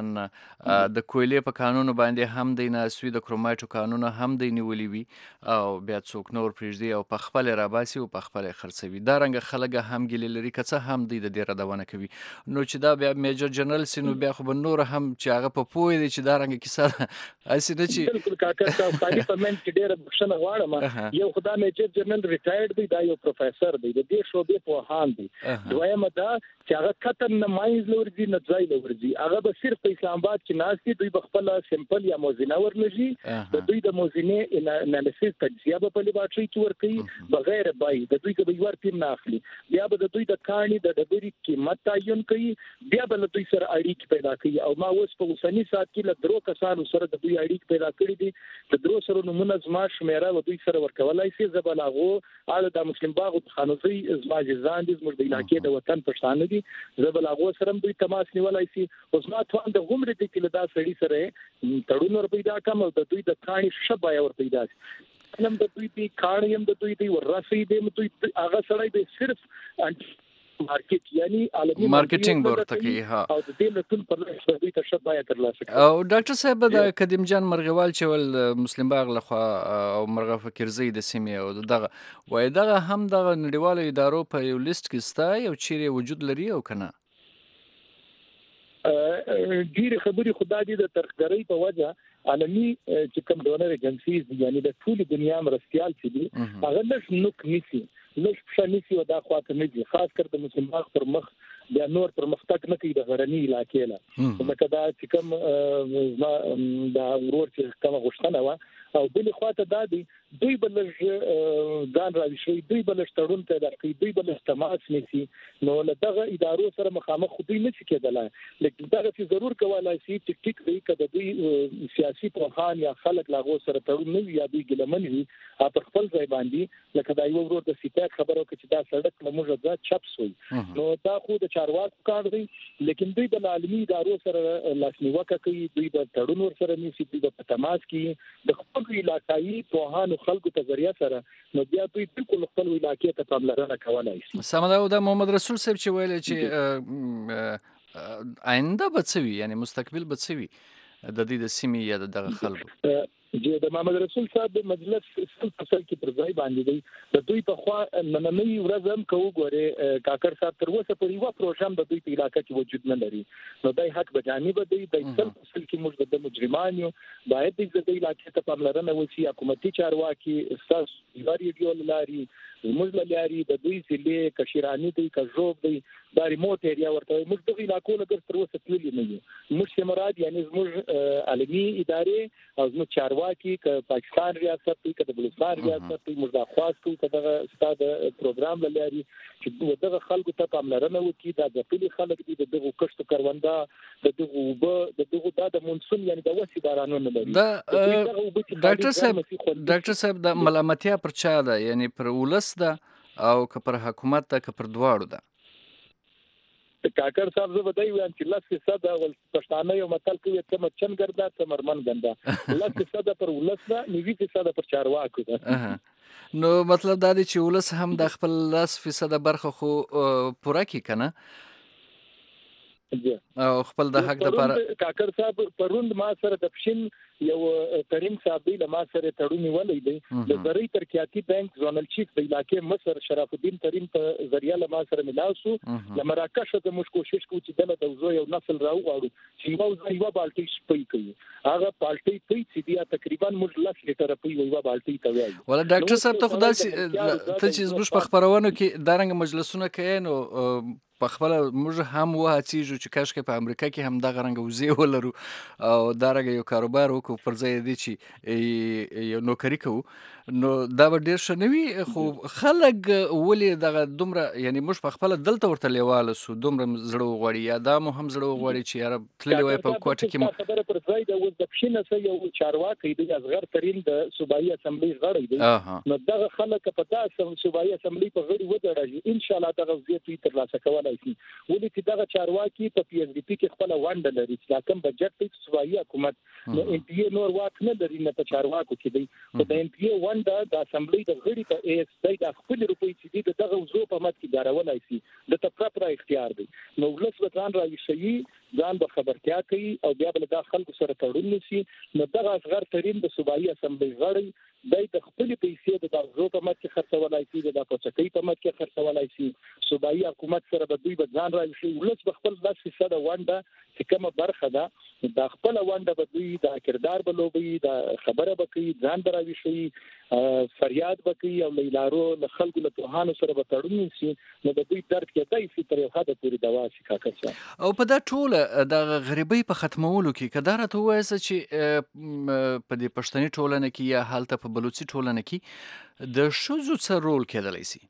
د کویلې په قانون باندې هم د ناسوي د کرومایټو قانون هم د نیولې وي او بیا څوک نور پرېږدي او په خپل راباسي او په خپل خرڅوي دا رنګ خلک هم ګلې لري که څه هم د دې ردونه کوي نو چې دا بیا میجر جنرال سينو بیا خو نور هم چې هغه په پوي دي چې دا رنګ کیسه اسی نه چې بالکل کاکړ صاحب خالي په من کې ډېر بخښنه غواړم یو خدای میجر جنرال ریټایرډ دی دا یو پروفیسور دی د دې شوبې په هان دی دویمه دا چې هغه کتن نه ماینز لورځي نه ځای لورځي هغه به صرف په اسلام آباد کې ناشتي دوی بخپل سیمپل یا موزینه ورلږي د دوی د موزینه انالیسیس تجزیه په لیبارټری کې ورکړي بغیر بای د دوی کې به ورتیم نه اخلي بیا به د دوی د کانی د ډبري قیمت تعین کوي بیا به دوی سره اړیکې پیدا کوي او ما اوس په اوسنی سات کې له درو کسانو سره د دوی اړیکې پیدا کړې دي د درو سره نمونه زما شمیره و دوی سره ورکولای شي زبلاغو اړه د مسلم باغ خانوزی زما ځان دي زموږ د علاقې د وطن پښتانه دي زبلاغو سره دوی تماس نیولای شي اوس ما ته د عمر د کې لدا سړي سره تړون ور پیدا کوم د دوی د کانی شبای ور پیدا نم د دوی دی کانیم د دوی دی ورسې د دوی هغه سړی د صرف مارکیټ یعنی عالمي مارکیټینګ ورته کوي ها او د دې له ټول پر لاسه دوی ته شبای تر لاسه او ډاکټر صاحب د قدیم جان مرغوال چې ول مسلم باغ لخوا او مرغه فکرزی د سیمې او دغه وای دغه هم دغه نړیوالو ادارو په یو لیست کې ستا یو چیرې وجود لري او کنه ډیره خبري خدای دې د ترخګرۍ په وجه عالمي چې کوم ډونر ایجنسیز یعنی د ټول دنیا مرستيال چې دي هغه نش نوک نيسي نش شنيسي ودا خواته نه دي خاص کر د مسلم باغ پر مخ بیا نور پر مختک نه کوي د غرنی علاقې له لکه دا چې کوم دا ورور چې کوم غشتنه وا او بل خواته دا دي دوی بلج ځان راوي شي دوی بلج تړون ته د دوی بلج تماس نيسي نو له دغه ادارو سره مخامخ دوی نه شي کېدلای لیکن دا چې ضرور کولای شي چې ټیک دی کده دوی سیاسي پوهان یا خلک لاغو سره تړون نه یا دوی ګلمن وي په خپل ځای باندې لکه دا یو ورور د سیټاک خبرو کې چې دا سړک له موږ ځا چپس وي نو دا خو د چارواکو کار دی لیکن دوی د عالمي ادارو سره لاسنیوکه کوي دوی د تړون ور سره نيسي دوی د تماس کې د خپل علاقایي پوهانو خلکو ته ذریعہ سره نو بیا دوی بالکل خپل علاقې ته پاملرنه کولای شي سمدا او د محمد رسول صاحب چې ویل چې آینده بچوي یعنی مستقبل بچوي د دې د سیمې یا دغه خلکو چې د محمد رسول صاحب د مجلس سل فصل کې پر ځای باندې دی د دوی په خوا نننۍ ورځ هم کوو غوړې کاکر صاحب تر اوسه پورې یو پروژه د دوی په علاقې کې وجود نه لري نو دای حق به جانب دی د سل فصل کې موږ د مجرمان یو باید د دې علاقې ته پاملرنه وشي حکومتي چارواکي استاس لاري ډیول لاري موږ لاري د دوی ضلع کشیرانی دی کژوب دی د ریموټ ایریا ورته موږ د علاقو لګر تر اوسه تللی نه یو موږ چې مراد یعنی موږ عالمي ادارې او موږ چارواکي ک پاکستان ریاست دی ک د بلوچستان ریاست دی موږ د خواستو ک دغه استاد پروګرام لري چې دغه خلکو ته پاملرنه وکړي دا د پلي خلک دي دغه کښت کروندا دغه وب دغه د مونسون یعنی د وسی بارانو نه لري دا ډاکټر صاحب ډاکټر صاحب د ملامتیا پر چا ده یعنی پر ولس ده او که پر حکومت ده که پر دواړو ده کاکر صاحب زه بدای وایم چې لاس کې صدا ول پښتانه یو متل کوي چې مچن ګرځا تمرمن ګندا لاس کې صدا پر ولس ده نیوي کې صدا پر چارواکو ده نو مطلب دا دی چې ولس هم د خپل لاس فیصد برخه خو پوره کی کنه او خپل د حق د لپاره کاکر صاحب پروند ما سره د پښین یو کریم صاحب دی له ما سره تړونی ولې دی د زری ترقیاتی بانک زونل چیف د علاقې مصر شرف الدین کریم په ذریعہ له ما سره ملاوسو له مراکش د مش کوشش کو چې دله د زو یو نسل راو غواړو چې یو ځای یو بالټي سپي کوي هغه بالټي پي چې بیا تقریبا موږ لاس لیټر په یو بالټي ته وایي ولا ډاکټر صاحب ته خدای ته چې زموږ په خبرونو کې دارنګ مجلسونه کوي نو په خپل موږ هم وهڅیږو چې کاش کې په امریکا کې هم دغه رنګ وزي ولرو او دا رنګ یو کاروبار وکړو پر ځای دی چې یو نوکری کوو نو دا به ډیر ښه نه وي خو خلک ولې دغه دومره یعنی موږ په خپل دلته ورته لیواله سو دومره زړه وغوړي یا دا مو هم زړه وغوړي چې یاره تللی وای په کوټه کې مو خبره پر ځای د وز د پښینه سه یو چارواکي دی اصغر ترين د صوبایي اسمبلی غړی دی نو دغه خلک په تاسو صوبایي اسمبلی په غړي ودرېږي ان شاء الله دغه وضعیت تر لاسه کولای شي ولې چې دغه چارواکي په پی ایچ ډی پی کې خپل وانډ لري چې کوم بجټ په صوبایي حکومت نو ان پی ای نور واک نه لري نه په چارواکو کې دی په د ان پی ای وانډ د اسمبلی د غړي په ایس دای د خپل روپی چې دی دغه وزو په مت کې دارولای شي د تپرا اختیار دی نو ولس وطن راوي شي ځان به خبرتیا کوي او بیا بل د خلکو سره تړون نشي نو دغه اصغر ترين د صوبایي اسمبلی غړي دای د خپل پیسې د دغه په مت کې خرڅولای شي د پوسټي په مت کې خرڅولای شي صوبایي حکومت سره به دوی به ځان راوي شي ولس به خپل داسې فیصد وانډه چې کومه برخه ده د خپل وانډه به دوی د کردار بلوبي د خبره به کوي ځان دراوي شي فریاد وکړي او لیلارو له خلکو له توهانو سره به تړون شي نو د دوی درد کې دای فی تر یو حد پورې دوا شي کاکر او په دا ټول د غریبۍ په ختمولو کې کدارته ته وایي چې په دې پښتني ټولنه کې یا حالت په بلوچي ټولنه کې د شوزو څه رول کېدلی شي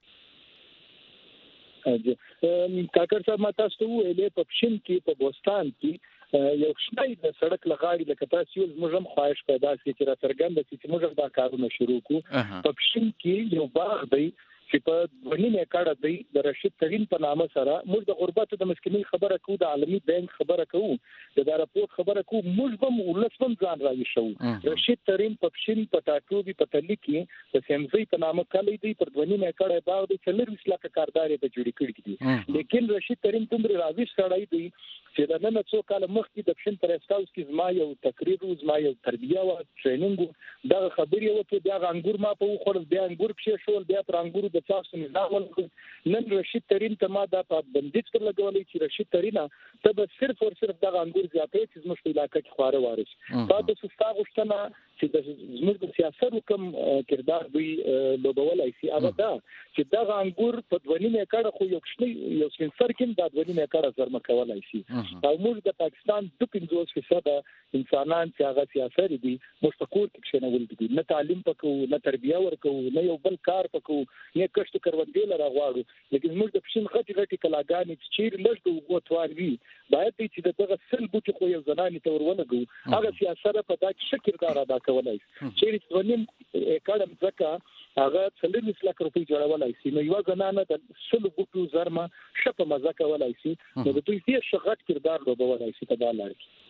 کاکر صاحب ما تاسو ته ویلې په پښین کې په بوستان کې یو شنای د سړک لغاړي لکه تاسو یو موږ خواهش پیدا شي چې را څرګند شي چې موږ دا کارونه شروع کوو په پښین کې یو باغ دی چې په ونیمه کاړه دی د رشید ترين په نامه سره موږ د غربت د مسکینۍ خبره کوو د عالمي بانک خبره کوو د دا راپور خبره کوو موږ به ولسمن ځان راوي شو رشید ترين په پښین په ټاټوبي په تلي کې د سیمزي په نامه کلی دی پر ونیمه کاړه باغ دی چې لږ وسلا کارداري په جوړی کړی دي لیکن رشید ترين دومره راوي سړی دی چې دا نن څو کال مخکې د پښین پر اسټاوس کې زما یو تقریر او زما یو تربیه او ټریننګ دا خبرې وته بیا انګور ما په خور بیا انګور پښې شول بیا پر انګور د تاسو نه نن رشید ترين ته ما دا په بندیز پر لګولې چې رشید ترینا ته به صرف او صرف دا انګور زیاتې چې زموږ په علاقې کې خواره وارث دا د سستا غشتنه چې د زموږ د سیاست کوم کردار دوی لوبولای شي هغه دا چې دا انګور په دونیمه کړه خو یو کښنی یو سنسر کې دا دونیمه کړه زرم کولای شي او موږ د پاکستان د پنځوس فیصد انسانان چې هغه سیاست دي مستقور کې شنول دي نه تعلیم پکو نه تربیه ورکو نه یو بل کار پکو نه کښت کروندې لره غواړو لیکن موږ د پښین غټي غټي کلاګانې چې چیر لږ د وګوتوار وی باید چې دغه سل بوټي خو یو زنانه تور ولګو هغه سیاست په دا شکر دار ادا کولای چې څونیم کډم ځکه هغه څلور لک روپۍ جوړولای شي نو یو زنانه د سل بوټو زرمه شپه مزه کولای شي نو د دوی هیڅ شغت کردار لوبولای شي په دالر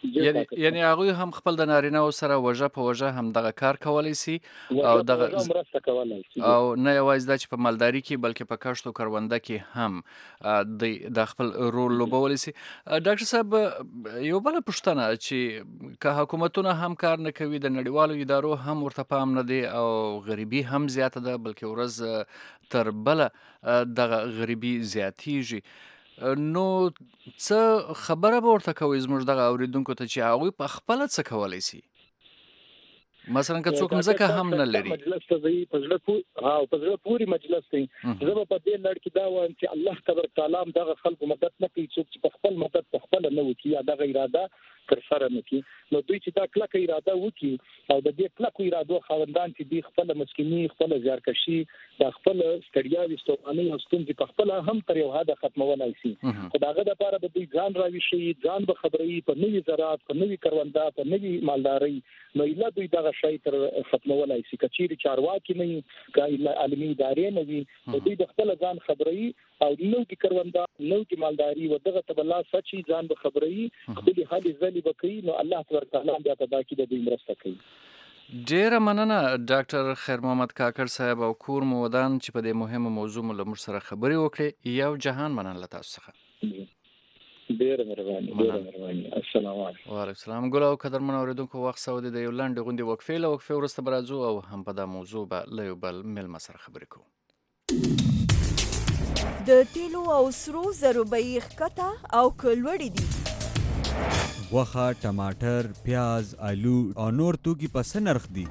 یعنی یعنی هغه هم خپل د نارینه او سره وجه په وجه هم دغه کار کولای سي او دغه مرسته کولای شي او نه یوازې د په مالداري کې بلکې په کښت او کرونده کې هم د خپل رول لوبولی سي. ډاکټر صاحب یو بل پوښتنه چې که حکومتونه هم کار نه کوي د نړیوالو ادارو هم ورته پام نه دی او غریبي هم زیاته ده بلکې ورځ تر بله دغه غریبي زیاتیږي، نو څه خبره به ورته کوي زموږ دغه اوریدونکو ته چې هغوی په خپله څه کولی سي؟ مثلا که څوک مځکه هم نه لري. مجلس ته ځي په زړه پورې ها په زړه پورې مجلس دی. زه به په دې لړ کې دا وایم چې الله تبارک تعالی دغه خلکو مدد نه کوي څوک چې په خپل مدد په خپل نه وکړي یا دغه اراده تر سره نه کوي، نو دوی چې دا کلکه اراده وکړي او د دې کلکو ارادو خاوندان چې دوی خپل مسکینی خپل زیارکشي د خپل ستړیا ستوماني او ستونزې په خپل هم تر یو حد ختمولای شي. خو داغه لپاره به دوی ځان راوي شي، ځان به خبري په نوي زراعت په نوي کرونده په نوي مالداري، نو اله دوی دغه شی تر ختمولای شي. کچيري چارواکي نه کای عالمي ادارې نه وي، دوی د خپل ځان خبري او نو کی کرونده نو کی مالداري و دغه تبلا سچي ځان به خبري خپل حال ځلي بکې، نو الله تبارک تعالی بیا په باقي د دې مرسته کوي. ډیره مننه ډاکټر خیر محمد کاکړ صاحب او کور مو ودان چې په دې مهمه موضوع مو له موږ سره خبرې وکړې. یو جهان مننه تاسو څخه. ډیره مهرباني ډیره مهرباني. السلام علیکم. وعلیکم السلام. ګل او قدرمن اوریدونکو وخت سعودي د یو لنډ غونډې وقفې له وقفې وروسته به راځو او هم په دا موضوع به له یو بل میلمه سره خبرې کوو. د تیلو او سرو زرو بیې ښکته او که لوړې دي، غوښه، ټماټر، پیاز، آلو او نور توکي په څه نرخ دي؟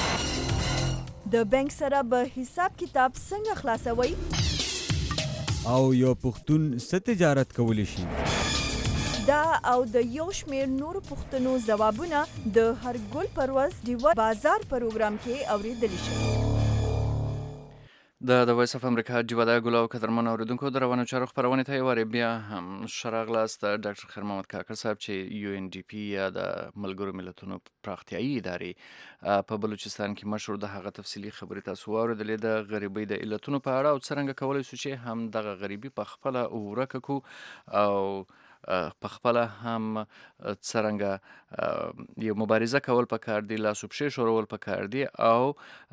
د بانک سره به حساب کتاب څنګه خلاصوي؟ او یو پښتون څه تجارت کولی شي؟ دا او د یو شمېر نورو پوښتنو ځوابونه د هر ګل پر ورځ ډیوه بازار پروګرام کې اورېدلی شي. د د وایس اف امریکا ډیوه د ګل او قدرمن اوریدونکو د روانو چارو خپرونې ته یې وارې بیا هم ښه راغلاست. ډاکټر خیر محمد کاکړ صاحب چې یو ان ډي پي یا د ملګرو ملتونو پراختیایي ادارې په بلوچستان کې مشهور، د هغه تفصیلي خبرې تاسو واورېدلې د غریبۍ د علتونو په اړه او څرنګه کولی شو چې هم دغه غریبي په خپله ورکه کړو او په خپله هم څرنګه یو مبارزه کول پکار دي، لاسو پښې ښورول پکار دي او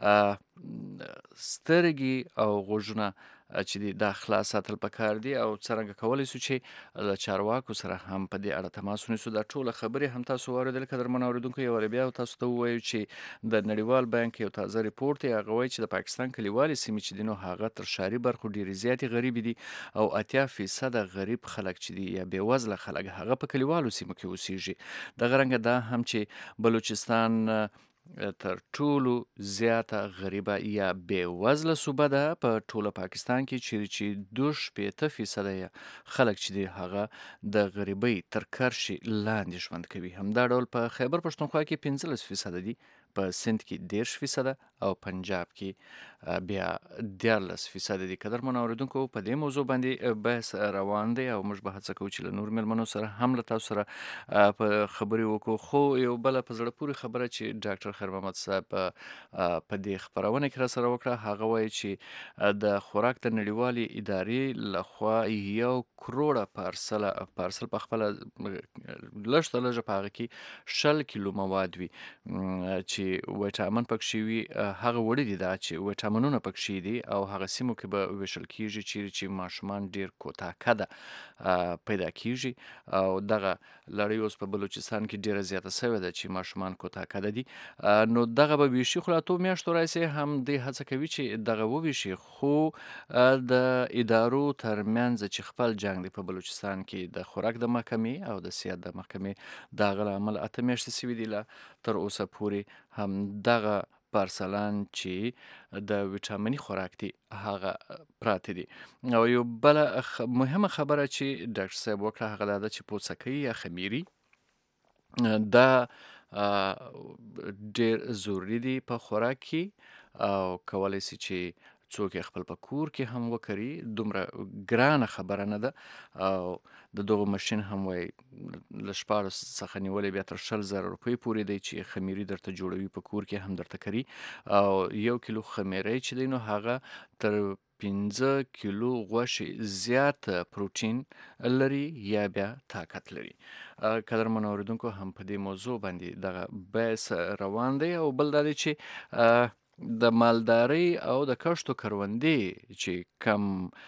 سترګې او غوږونه چې دي دا خلاص ساتل پکار دي او څرنګه کولی شو چې له چارواکو سره هم په دې اړه تماس ونیسو. دا ټوله خبرې هم تاسو واورېدل قدرمن اوریدونکو. یو وارې بیا تاسو ته ووایو چې د نړیوال بانک یو تازه ریپورټ دی، هغه وایي چې د پاکستان کلیوالې سیمې چې دي نو هغه تر ښاري برخو ډېرې زیاتې غریبې دي او اتیا فیصده غریب خلک چې دي یا بېوزله خلک هغه په کلیوالو سیمو کې اوسېږي. دغه رنګه دا هم چې بلوچستان تر ټولو زیاته غریبه یا بېوزله صوبه ده په ټوله پاکستان کې، چیرې چې دوه شپېته فیصده یې خلک چې دي هغه د غریبۍ تر کرښې لاندې ژوند کوي. همدا ډول په خیبر پښتونخوا کې پنځلس فیصده دي، په سند کې دېرش فیصده او پنجاب کې بیا دیارلس فیصده دي. قدرمن اوریدونکو په دې موضوع باندې بحث روان دی او موږ به هڅه کوو چې له نور میلمنو سره هم له تاسو سره په خبرې وکړو. خو یو بله په زړه پورې خبره چې ډاکټر خیر محمد صاحب په دې خپرونه کې را سره وکړه، هغه وایي چې د خوراک د نړیوالې ادارې لخوا یو کروړه پارسله پارسل په خپله لږ تر لږه په هغه کې شل کیلو مواد وي چې ویټامین پکښې وي، هغه وړي دي دا چې ویټامینونه پکښې دي او هغه سیمو کې به ویشل کېږي چیرې چې ماشومان ډېر کوتاکده پیدا کېږي او دغه لړۍ اوس په بلوچستان کې ډېره زیاته سوې ده چې ماشومان کوتاکده دي، نو دغه به ویشي. خو لا اتو میاشتو راهیسې هم دې هڅه کوي چې دغه وویشي، خو د ادارو ترمنځ چې خپل جنګ دی په بلوچستان کې د خوراک د محکمې او د صحت د محکمې د هغه له امله اته میاشتې سوي دي، لا تر اوسه پورې هم دغه پارسلان چې د ویټامیني خوراک دي هغه پراته دي. او یو بله مهمه خبره چې ډاکټر صاحب وکړه هغه دا ده چې پوڅکۍ یا خمیري دا ډېر ضروري دي په خوراک کې او کولی سي چې څوک یې خپل په کور کې هم وکړي دومره ګرانه خبره نه ده او د دغه ماشین هم وای له شپاړس څخه نیولې بیا تر شل زره روپۍ پورې دی چې خمیري درته جوړوي په کور کې هم درته کوي او یو کیلو خمیري چې دی نو هغه تر پنځه کیلو غوښې زیات پروتین لري یا بیا طاقت لري. قدرمنو اوریدونکو هم په دې موضوع باندې دغه بحث روان دی او بل دا دی چې د مالدارۍ او د کښتو کروندې چې کم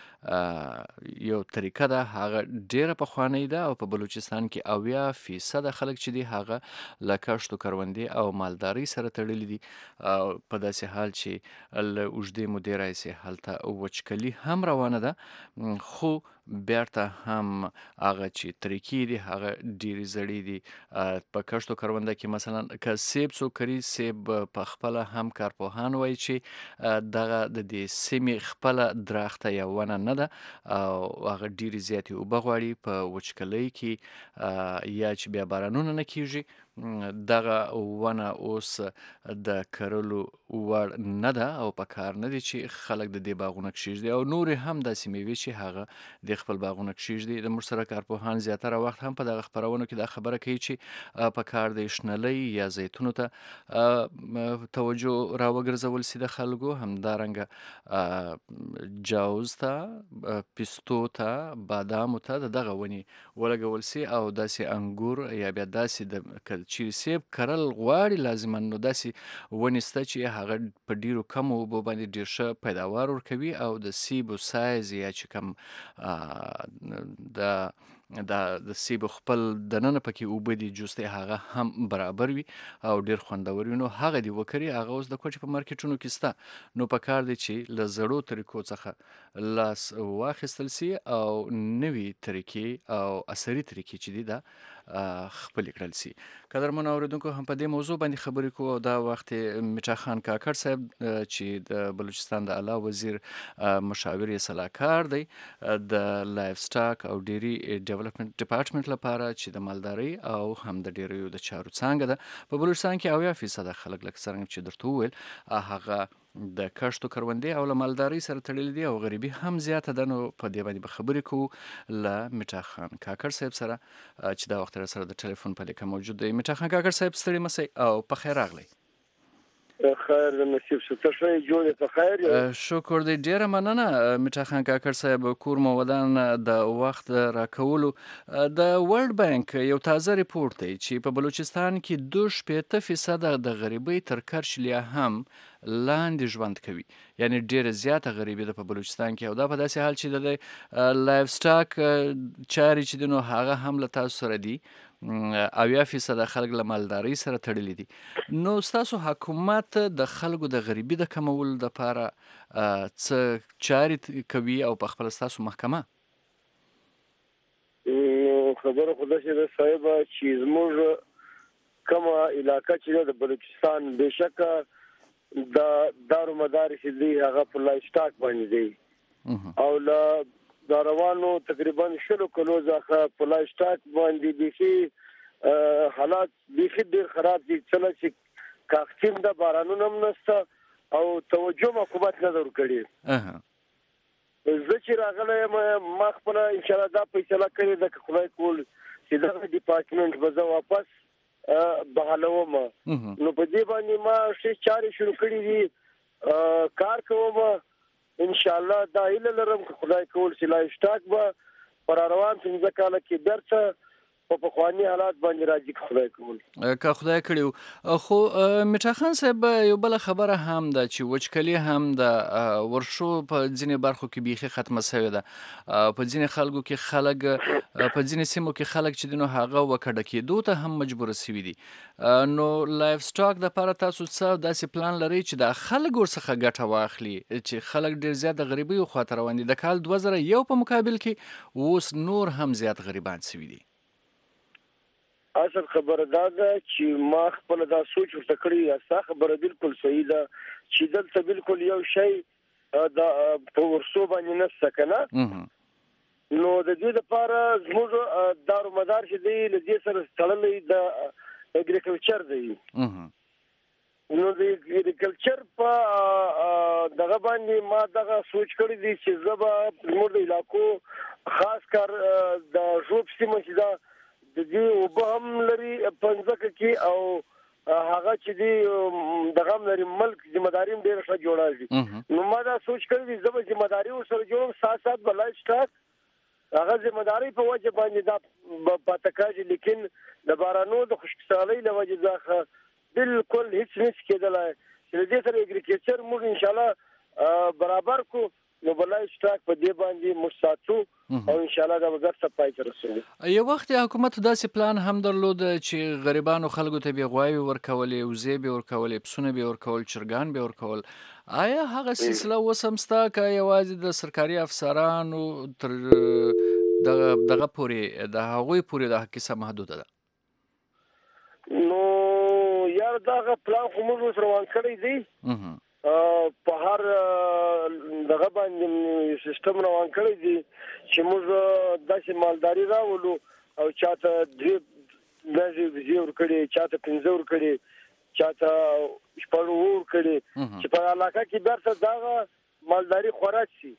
یو طریقه ده هغه ډیره پخوانۍ ده او په بلوچستان کې اویا فیصد خلک چې دي هغه له کښتو کروندې او مالدارۍ سره تړلي دي په داسې حال چې له اوږدې مودې راهیسې هلته وچکلي هم روانه ده خو بیرته هم هغه چې طریقې دي هغه ډېرې زړې دي. په کښتو کرونده کې مثلا که سیب څوک کري سیب په خپله هم کارپوهان وایي چې دغه د دې سیمې خپله درخته یا ونه نه ده او هغه ډېرې زیاتې اوبه غواړي په وچکلۍ کې یا چې بیا بارانونه نه کیږي دغه ونه اوس د کرلو وړ نه ده او په کار نه دي چې خلک د دې باغونه کښېږدي او نورې هم داسې میوې چې هغه د خپل باغونه کښېږدي. د موږ سره کارپوهان زیاتره وخت هم په دغه خپرونو کې دا خبره کوي چې په کار د شنلۍ یا زیتونو ته توجه راوګرځول سي د خلکو همدارنګه جوز ته پیستو ته بادامو ته د دغه ونې ولګول سي او داسې انګور یا بیا داسې د چیرې سیب کرل غواړي لازما نو داسې ونې سته چې هغه په ډیرو کمو اوبو باندې ډیر ښه پیداوار ورکوي او د سیبو سایز یا چې کوم د د سیبو خپل دننه پکې اوبه دي جوستې هغه هم برابر وي او ډیر خوندور وي نو هغه دي وکړي هغه اوس د کوچ په مارکیټونو کې سته نو په کار دی چې له زړو طریقو څخه لاس واخیستل سي او نوي طریقې او عصري طریقې چې دي دا خپل کړل سي. قدرمنو اوریدونکو هم په دې موضوع باندې خبرې کوو او دا وخت میټا خان کاکړ صاحب چې د بلوچستان د اعلی وزیر مشاور صلاحکار دی د لایف سټاک او ډیری ډیولپمنٹ ډپارټمنټ لپاره چې د مالدارۍ او هم د ډیریو د چارو څانګه ده په بلوچستان کې اویا فیصد خلک لکه څرنګه چې درته وویل هغه د کښتو کروندې او له مالدارۍ سره تړلي دي او غریبي هم زیاته ده نو په دې باندې به خبرې کوو له میټا خان کاکړ صاحب سره چې دا وخت را سره د ټلیفون په لیکه موجود دی. میټا خان کاکړ صاحب ستړي مسئ او په خیر راغلی. خیر نصیب شو ته ښه جوړې ته خیر شکر دی ډیره مننه میټا خان کاکړ صاحب کور مو ودان د وخت راکولو. د ورلد بانک یو تازه ریپورت دی چې په بلوچستان کې دوه شپېته فیصد د غریبۍ تر کرش لیا هم لاندې ژوند کوي یعنی ډیره زیاته غریبي ده په بلوچستان کې او دا په داسې حال چې د لایف سټاک چارې چې دي نو هغه هم له تاسو سره دي اویا فیصد خلک له مالدارۍ سره تړلي دي نو ستاسو حکومت د خلکو د غریبي د کمولو دپاره څه چارې کوي او په خپله ستاسو محکمه خبره خو داسې ده صاحبه چې زموږ کومه علاقه چې ده د بلوچستان بېشکه د دارو مدار چې دی هغه په لایف سټاک باندې دی او له دا روانو تقریبا شلو کلو ځخه په لایف سټاک باندې بیخي حالات بیخي ډېر خراب دي څنګه چې کاختیم د بارانونو هم نشته او توجه حکومت نه ورکړي. زه چې راغلی یم ما خپله انشاءالله دا فیصله کړې ده که خدای کول چې دغه ډپارټمنټ به زه واپس بحالوم نو په دې باندې ما ښې چارې شروع کړي دي کار کوم ان شاء الله دا هیله لرم چې خدای کول چې لایف سټاک به پر روان څنګه کاله کې درته په پخوانی حالات باندې راځي خدای کول که خدای کړیو. خو میټا خان صاحب یو بل خبره هم ده چې وچکلي هم د ورشو په ځینې برخو کې بیخي ختمه شوې ده په ځینې خلکو کې خلک په ځینې سیمو کې خلک چې دي نو هغه وکړه کېدو ته هم مجبوره سوي دي نو لایف سټاک دپاره تاسو څه داسې پلان لرئ چې د خلک ورڅخه ګټه واخلي چې خلک ډېر زیات د غریبۍ خواته روان دي د کال دوه زره یو په مقابل کې اوس نور هم زیات غریبان سوي دي. اصل خبره دا ده چې ما خپل دا سوچ ورته کړی اسا خبره بالکل صحیح ده چې دلته بالکل یو شی د په ورسو باندې نه سکنه نو د دې لپاره زموږ دارو مدار چې دی له دې سره تړلې د اګریکلچر دی نو د اګریکلچر په دغه باندې ما دغه سوچ کړی دی چې زبا موږ د علاقو خاص کر د ژوب سیمه چې دا د دې وبهم لري پنځکه کې او هغه چې دی دغه لري ملک ذمہداري ډېر ښه جوړاږي نو ما دا سوچ کړی دی زبا ذمہداري سره جوړم سات سات بلای سٹاک هغه ذمہداري په وجه باندې دا پاتکاږي لیکن د بارانو د خشکسالۍ له وجه ځخه بالکل هیڅ نشي کېدلای چې دې سره اګریکلچر موږ ان شاء الله برابر کو نو بلای سٹاک په دې باندې مستاتو او ان شاء الله دا وزارت صفای تر رسوي یو وخت حکومت داسې پلان هم درلود چې غریبانو خلکو ته به غواوي ورکولې او زی به ورکولې پسونه به ورکول چرګان به ورکول آیا هغه سلسله وسمستا که یوازې د سرکاري افسرانو تر دغه دغه پورې د هغوی پورې د حقیقت محدوده ده نو یار دغه پلان خو موږ سره روان کړی دی په هر دغه باندې سیستم روان کړی دی چې موږ داسې مالداري راولو او چاته درې داسې زیور کړي چاته پنځه ور کړي چاته شپږ ور کړي چې په علاقه کې درته دغه مالداري خوراک شي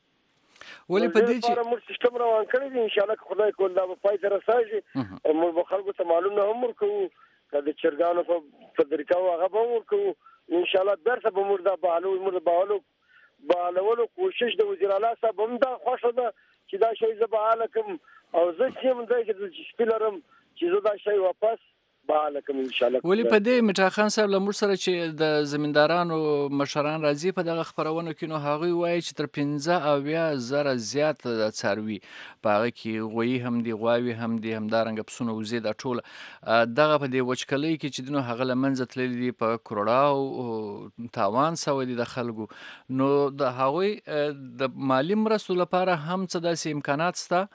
ولې په دې چې موږ سیستم روان کړی دی ان شاء الله خدای کول دا په پای سره راشي موږ خلکو ته معلومه هم ورکوو د چرګانو په طریقو هغه به ورکوو ان شاء الله درته به موږ دا بالو موږ بالو بالولو کوشش د وزیر اعلی صاحب هم دا خوښه ده چې دا شی زباله کوم او زه چې هم دا چې سپیلرم چې زه دا شی واپس باله کوم ان شاء الله ولې په دې مټا خان صاحب له موږ سره چې د زمیندارانو مشران راځي په دغه خبرونه کې نو هغه وایي چې تر پنځه اویا زره زیات څاروي په هغه کې غوي هم دي غواوي هم دي همدارنګه پسونه وزې دا ټول دغه په دې وچکلۍ کې چې دنو هغه لمنځه تللي دي په کروڑاو تاوان سوی دي د خلکو نو د هغوی د مالی مرستو لپاره هم څه داسې امکانات شته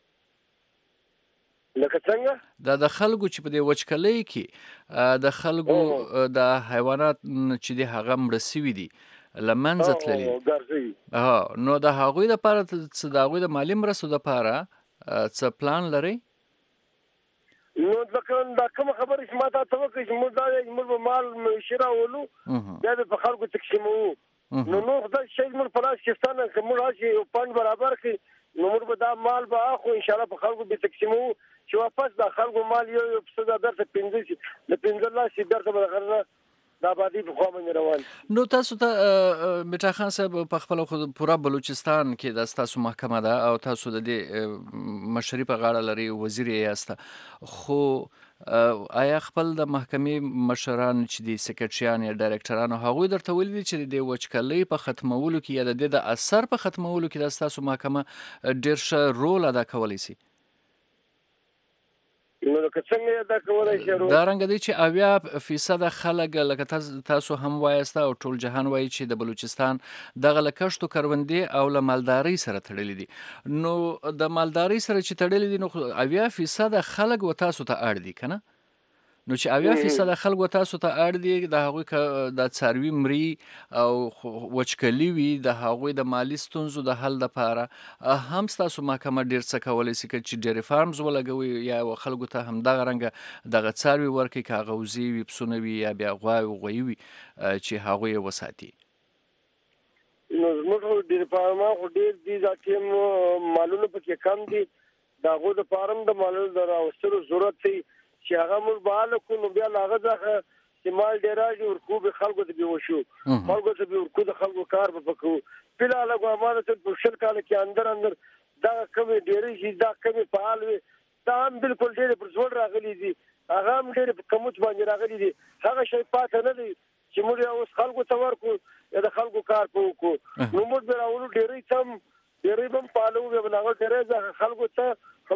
لکه څنګه دا د خلکو چې په دې وچکلۍ کې د خلکو د حیوانات چې دی هغه مړه سوي دي لمنځه تللي نو د هغوی دپاره څه د هغوی د مالي مرستو دپاره څه پلان لرئ نو ځکه دا کومه خبره چې ما ته وکړه چې موږ دا موږ به مال معیشي راولو بیا به په خلکو تقسیموو نو نو خدای شي موږ په لاس کې ستانه که موږ راشي یو فنډ برابر کړي نو موږ به دا مال به اخلو ان شاء الله په خلکو به تقسیموو چې واپس د خلکو مال یو یو څه د درته پنځه شي د پنځه لاسي درته به غرنه دا باندې په خوا باندې روان نو تاسو ته مټا خان صاحب په خپل خو پورا بلوچستان کې د تاسو محکمه ده او تاسو د دې مشري په غاړه لري وزیر یې خو آیا خپل د محکمې مشران چې دي سکرټریان یا ډایرکټرانو هغوی درته ویلي دي چې د وچکلۍ په ختمولو کې یا د دې د اثر په ختمولو کې د تاسو محکمه ډېر ښه رول ادا کولی شي نو که څنګه دا کولای شي دا رنګ دی چې اویا فیصد خلک لکه تاسو هم وایسته او ټول جهان وایي چې د بلوچستان دغه له کښتو کروندې او له مالدارۍ سره تړلي دي نو د مالدارۍ سره چې تړلي دي نو اویا فیصد خلک و تاسو ته اړ دي که نه نو چې اویا فیصد خلک و تاسو ته اړ دي د هغوی د څاروي مري او وچکلي وي د هغوی د مالي ستونزو د حل دپاره هم ستاسو محکمه ډېر څه کولی شي که چې ډیري فارمز ولګوي یا خلکو ته همدغه رنګه دغه څاروي ورکړي که هغه وزې وي پسونه وي یا بیا غواوې غویي وي چې هغوی یې وساتي نو زموږ ډیري فارمان خو ډېر دي دا ټیم مالونه پکې کم دي د هغو دپاره هم د مالونو د راوستلو ضرورت دی چې هغه موږ بحاله کړو نو بیا له هغه څخه چې مال ډېر راشي ورکو به خلکو ته به وشو خلکو ته به ورکو د خلکو کار به وکړو فلحال هغه امانه ته په شل کال کې اندر اندر دا کمې ډېرې شي دا کمې فعال وي دا هم بالکل ډېرې پر زوړ راغلي دي هغه هم ډېرې په کموت باندې راغلي دي هغه شی پاته نه دی چې موږ اوس خلکو ته ورکو یا د خلکو کار په وکړو نو موږ به راولو ډېرې څه هم ډېرې به هم پالو بیا به هغه ډېرې خلکو ته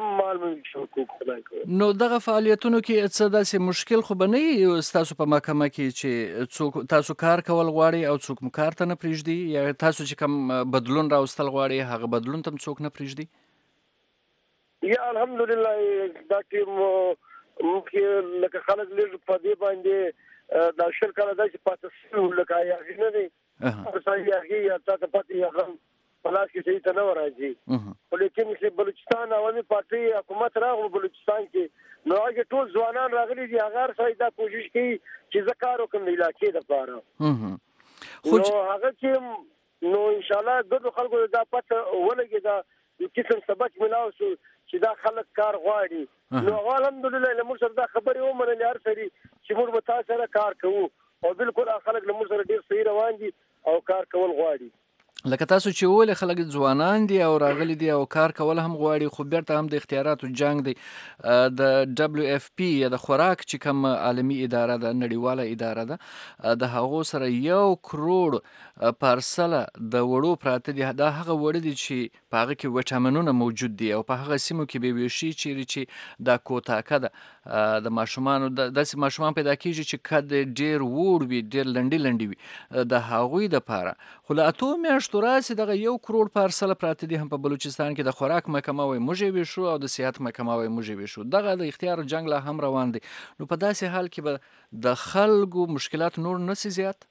نو دغه فعالیتونو کې څه داسې مشکل خو به نه وي ستاسو په محکمه کې چې څوک تاسو کار کول غواړي او څوک مو کار ته نه پرېږدي یا تاسو چې کوم بدلون راوستل غواړي هغه بدلون ته هم څوک نه پرېږدي یا الحمدلله دا ټیم مخکې لکه خلک لږ په دې باندې دا شل کاله دا چې پاته شوي لکه یاغي نه دی یا تا ته پاتې هغه پلاس کې صحیح ته نه راځي خو لیکن چې بلوچستان عوامي پارټي حکومت راغلو بلوچستان کې نو هغه ټول ځوانان راغلي دي هغه سړي دا کوشش کوي چې زکار وکم د علاقې لپاره خو هغه چې نو ان شاء الله د خلکو دا پته ولګي دا یو قسم سبق ملاو شو چې دا خلک کار غواړي نو الحمدلله له موږ سره دا خبرې ومنلې هر سړي چې موږ به تاسو سره کار کوو او بالکل خلک له موږ سره ډیر صحیح روان دي او کار کول غواړي لکه تاسو چې ولې خلک ځوانان دي او راغلي دي او کار کول هم غواړي خو بیرته هم د اختیاراتو جنگ دی د دبليو اف پی یا د خوراک چې کوم عالمي اداره ده نړیواله اداره ده د هغو سره یو کروڑ پارسله د وړو پراته دي دا هغه وړ دي چې په هغه کې وټامینونه موجود دي او په هغه سیمو کې به ویشي چیرې چې دا کوتاکه ده د ماشومانو داسې ماشومان پیدا کیږي چې کد ډیر وړ وي ډیر لنډي لنډي وي د هغوی دپاره خو له اتو میاشتو راسي دغه یو کروڑ پارسله پراته دي هم په بلوچستان کې د خوراک محکمه وایي موږ یې ویشو او د صحت محکمه وایي موږ یې ویشو دغه د اختیار جنګ لا هم روان دی نو په داسې حال کې به د خلکو مشکلات نور نسي زیات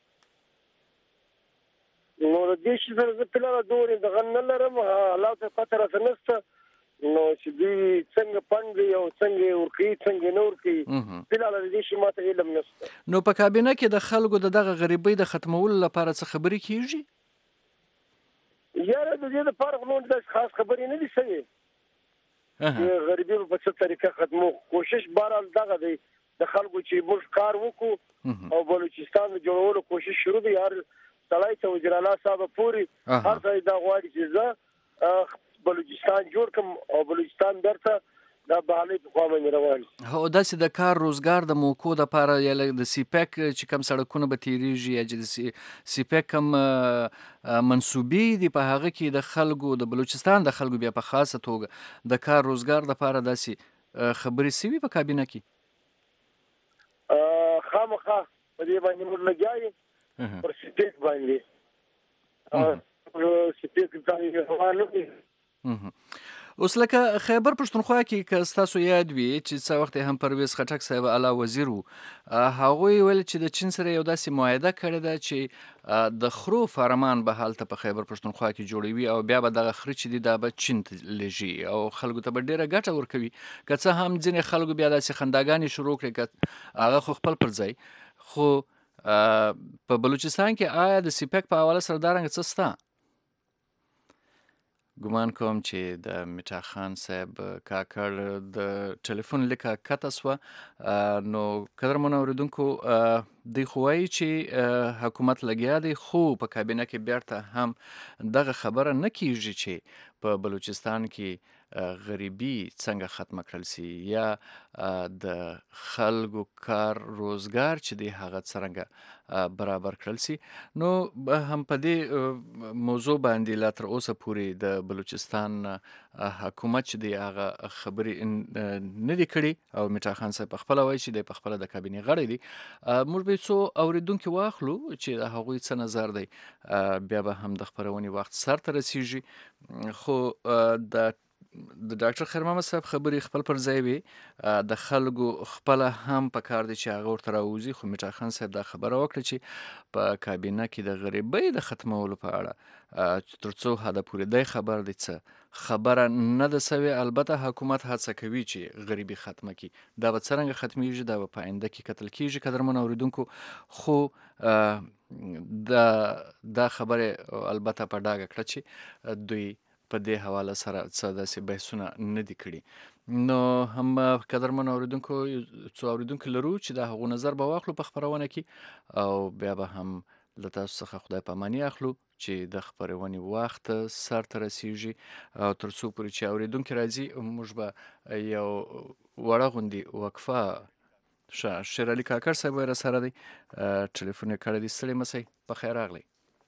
نو د دې شي سره زه پلاله دورې دغه نه لرم الله ته پته راته نشته نو چې دوی څنګه پنډي او څنګه ورکي څنګه نور کوي پلاله د دې شي ماته علم نشته نو په کابینه کې د خلکو د دغه غریبۍ د ختمولو لپاره څه خبرې کیږي یاره د دې لپاره نو د خاص خبرې نه دي شوي چې غریبي په څه طریقه ختمو کوشش بهرحال دغه دی د خلکو چې موږ کار وکړو او بلوچستان د جوړولو کوشش شروع دی هر سړی ته وزیر اعلی صاحب پوری هر ځای دا غواړي چې زه بلوچستان جوړ کم او بلوچستان درته دا بحالي په خوا باندې روان هو داسې د کار روزګار د موقعو دپاره یا د سیپک چې کم سړکونه به تیریږي یا چې د سیپک کم منصوبې دي په هغه کې د خلکو د بلوچستان د خلکو بیا په خاصه توګه د کار روزګار دپاره داسې خبرې سوي په کابینه کې خامخا په دې باندې موږ لګیا یو پر سیپک باندې سیپک ځای روان دي اوس لکه خیبر پښتونخوا کې که ستاسو یاد وي چې څه وخت هم پرویز خټک صاحب اعلی وزیر و هغوی ویل چې د چین سره یو داسې معاهده کړې ده چې د خرو فارمان به هلته په خیبر پښتونخوا کې جوړوي او بیا به دغه خره چې دي دا به چین ته لېږي او خلکو ته به ډېره ګټه ورکوي که څه هم ځینې خلکو بیا داسې خنداګانې شروع کړې که هغه خو خپل پر ځای خو په بلوچستان کې آیا د سیپک په حواله سره دا رنګه څه سته ګمان کوم چې د میټا خان صاحب کاکړ د ټلیفون لیکه کته سوه نو قدرمنو اورېدونکو دوی خو وایي چې حکومت لګیا دی خو په کابینه کې بیرته هم دغه خبره نه کیږي چې په بلوچستان کې غریبي څنګه ختمه کړل سي یا د خلکو کار روزګار چې دی هغه څرنګه برابر کړل سي نو هم په دې موضوع باندې لا تر اوسه پورې د بلوچستان حکومت چې دی هغه خبرې نه دي کړي او میټا خان صاحب په خپله وایي چې دی په خپله د کابینې غړی دی موږ به څو اورېدونکي واخلو چې د هغوی څه نظر دی بیا به هم د خپرونې وخت سر ته رسیږي خو د د ډاکټر خیر محمد صاحب خبرې خپل پر ځای وي د خلکو خپله هم په کار دی چې هغه ورته راوځي خو میټا خان صاحب دا خبره وکړه چې په کابینه کې د غریبۍ د ختمولو په اړه تر څو حده پورې دی خبر دی څه خبره نه ده سوې البته حکومت هڅه کوي چې غریبي ختمه کړي دا به څرنګه ختمیږي دا به په آینده کې کتل کیږي قدرمنو اورېدونکو خو دا دا خبرې البته په ډاګه کړه چې دوی په دې حواله سره څه داسې بحثونه نه دي کړي نو هم قدرمنو اورېدونکو څو اورېدونکي لرو چې د هغو نظر به واخلو په خپرونه کې او بیا به هم له تاسو څخه خدای پاماني اخلو چې د خپرونې وخت سر ته رسیږي او تر څو پورې چې اورېدونکي راځي موږ به یو وړه غوندې وقفه ښه شیر علي کاکړ صاحب را سره دی ټلیفون یې کړی دی ستړي مسئ په خیر راغلی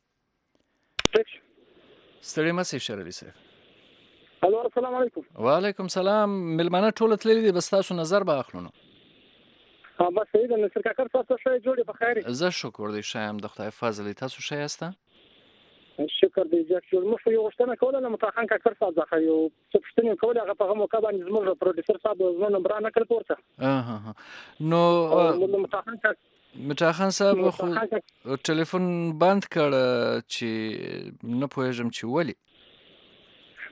ستړي مسئ شیر علي صاحب الو السلام علیکم وعلیکم سلام ملمانه ټوله تللي دي بس تاسو نظر به اخلو نو ها بس صحیح ده نصر کاکړ تاسو ښه جوړې په خیر زه شکر دی ښه یم د خدای فضل تاسو ښه یاسته شکر دی جاک جوړ مو یو غوښتنه کوله له متخان کاکړ صاحب ځخه یو څه پوښتنه کوله هغه په موقع باندې زموږ پروډوسر صاحب زموږ نمبر نه کړ پورته اه نو متخان کاکړ میټا خان صاحب خو ټلیفون بند کړ چې نه پوهېږم چې ولې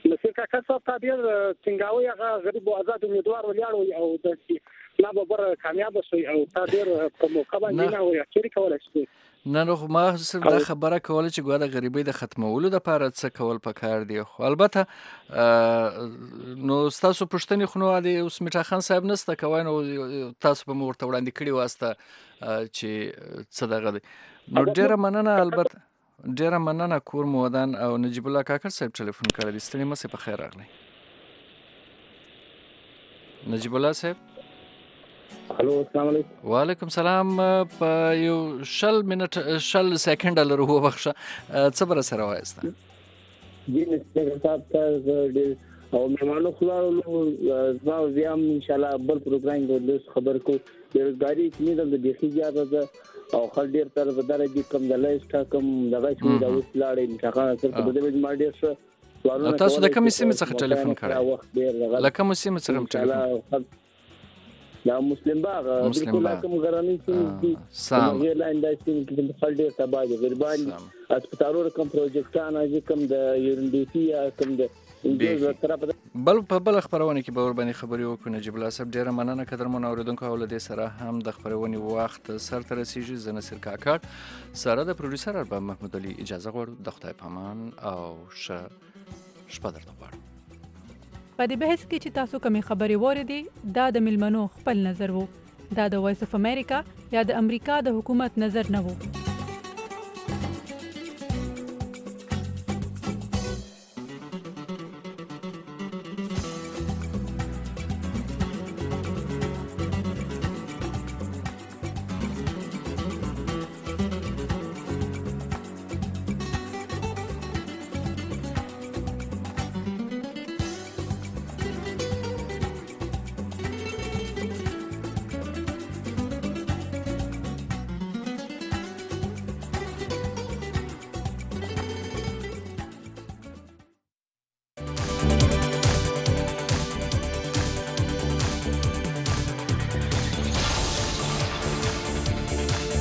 نصیر کاکا صاحب ته ډیر څنګهوي هغه غریب او آزاد امیدوار ولاړ او د لا به کامیاب شي او تا ډیر په موقع باندې نه وي چې کولای شي نه نو ما صرف دا خبره کوله چې ګویا د غریبۍ د ختمولو لپاره څه کول پکار دي خو البته نو تاسو پښتني خو نو د اوس میټا خان صاحب نسته کوي نو تاسو په مورته وړاندې کړي واسطه چې څه دغه دي نو ډیره مننه البته ډیره مننه کور مودان او نجیب الله کاکړ صاحب ټلیفون کړی دی ستړي مې په خیر راغلی نجیب الله صاحب الو السلام علیکم وعلیکم سلام په یو شل منټ شل سکند لرو وبخښه څه بر سره وایسته جی نسبت صاحب ته او مهمانو خلارو زما زیام ان شاء الله بل پروګرام د خبر کو بیروزګاری کې د دې خیاله ده او خل ډیر تر درجه کم د لایسټ کم دغه چې د وسلاړې انتخاب سره په دې باندې ما ډیر څه تاسو د کوم سیمه څخه ټلیفون کړی لکه کوم سیمه څخه ټلیفون دا مسلم باغ بالکل کوم غراني چې سام غیر لاندې چې د خل ډیر تباہ دي غربان اسپیټالونو کوم پروجیکټونه چې کوم د یورندیفي کوم د بل په بل خبرونه کې به ور باندې خبري وکړو نجیب الله صاحب ډیره مننه قدرمن اوریدونکو او له دې سره هم د خبرونې وخت سر ته رسیږي زه نصیر کاکړ سره د پروډوسر ارباب محمود علي اجازه غواړم د خدای پامان او ش شپه درته غواړم په دې بحث کې چې تاسو کومې خبرې واردې دا د ملمنو خپل نظر وو دا د وایس اف امریکا یا د امریکا د حکومت نظر نه وو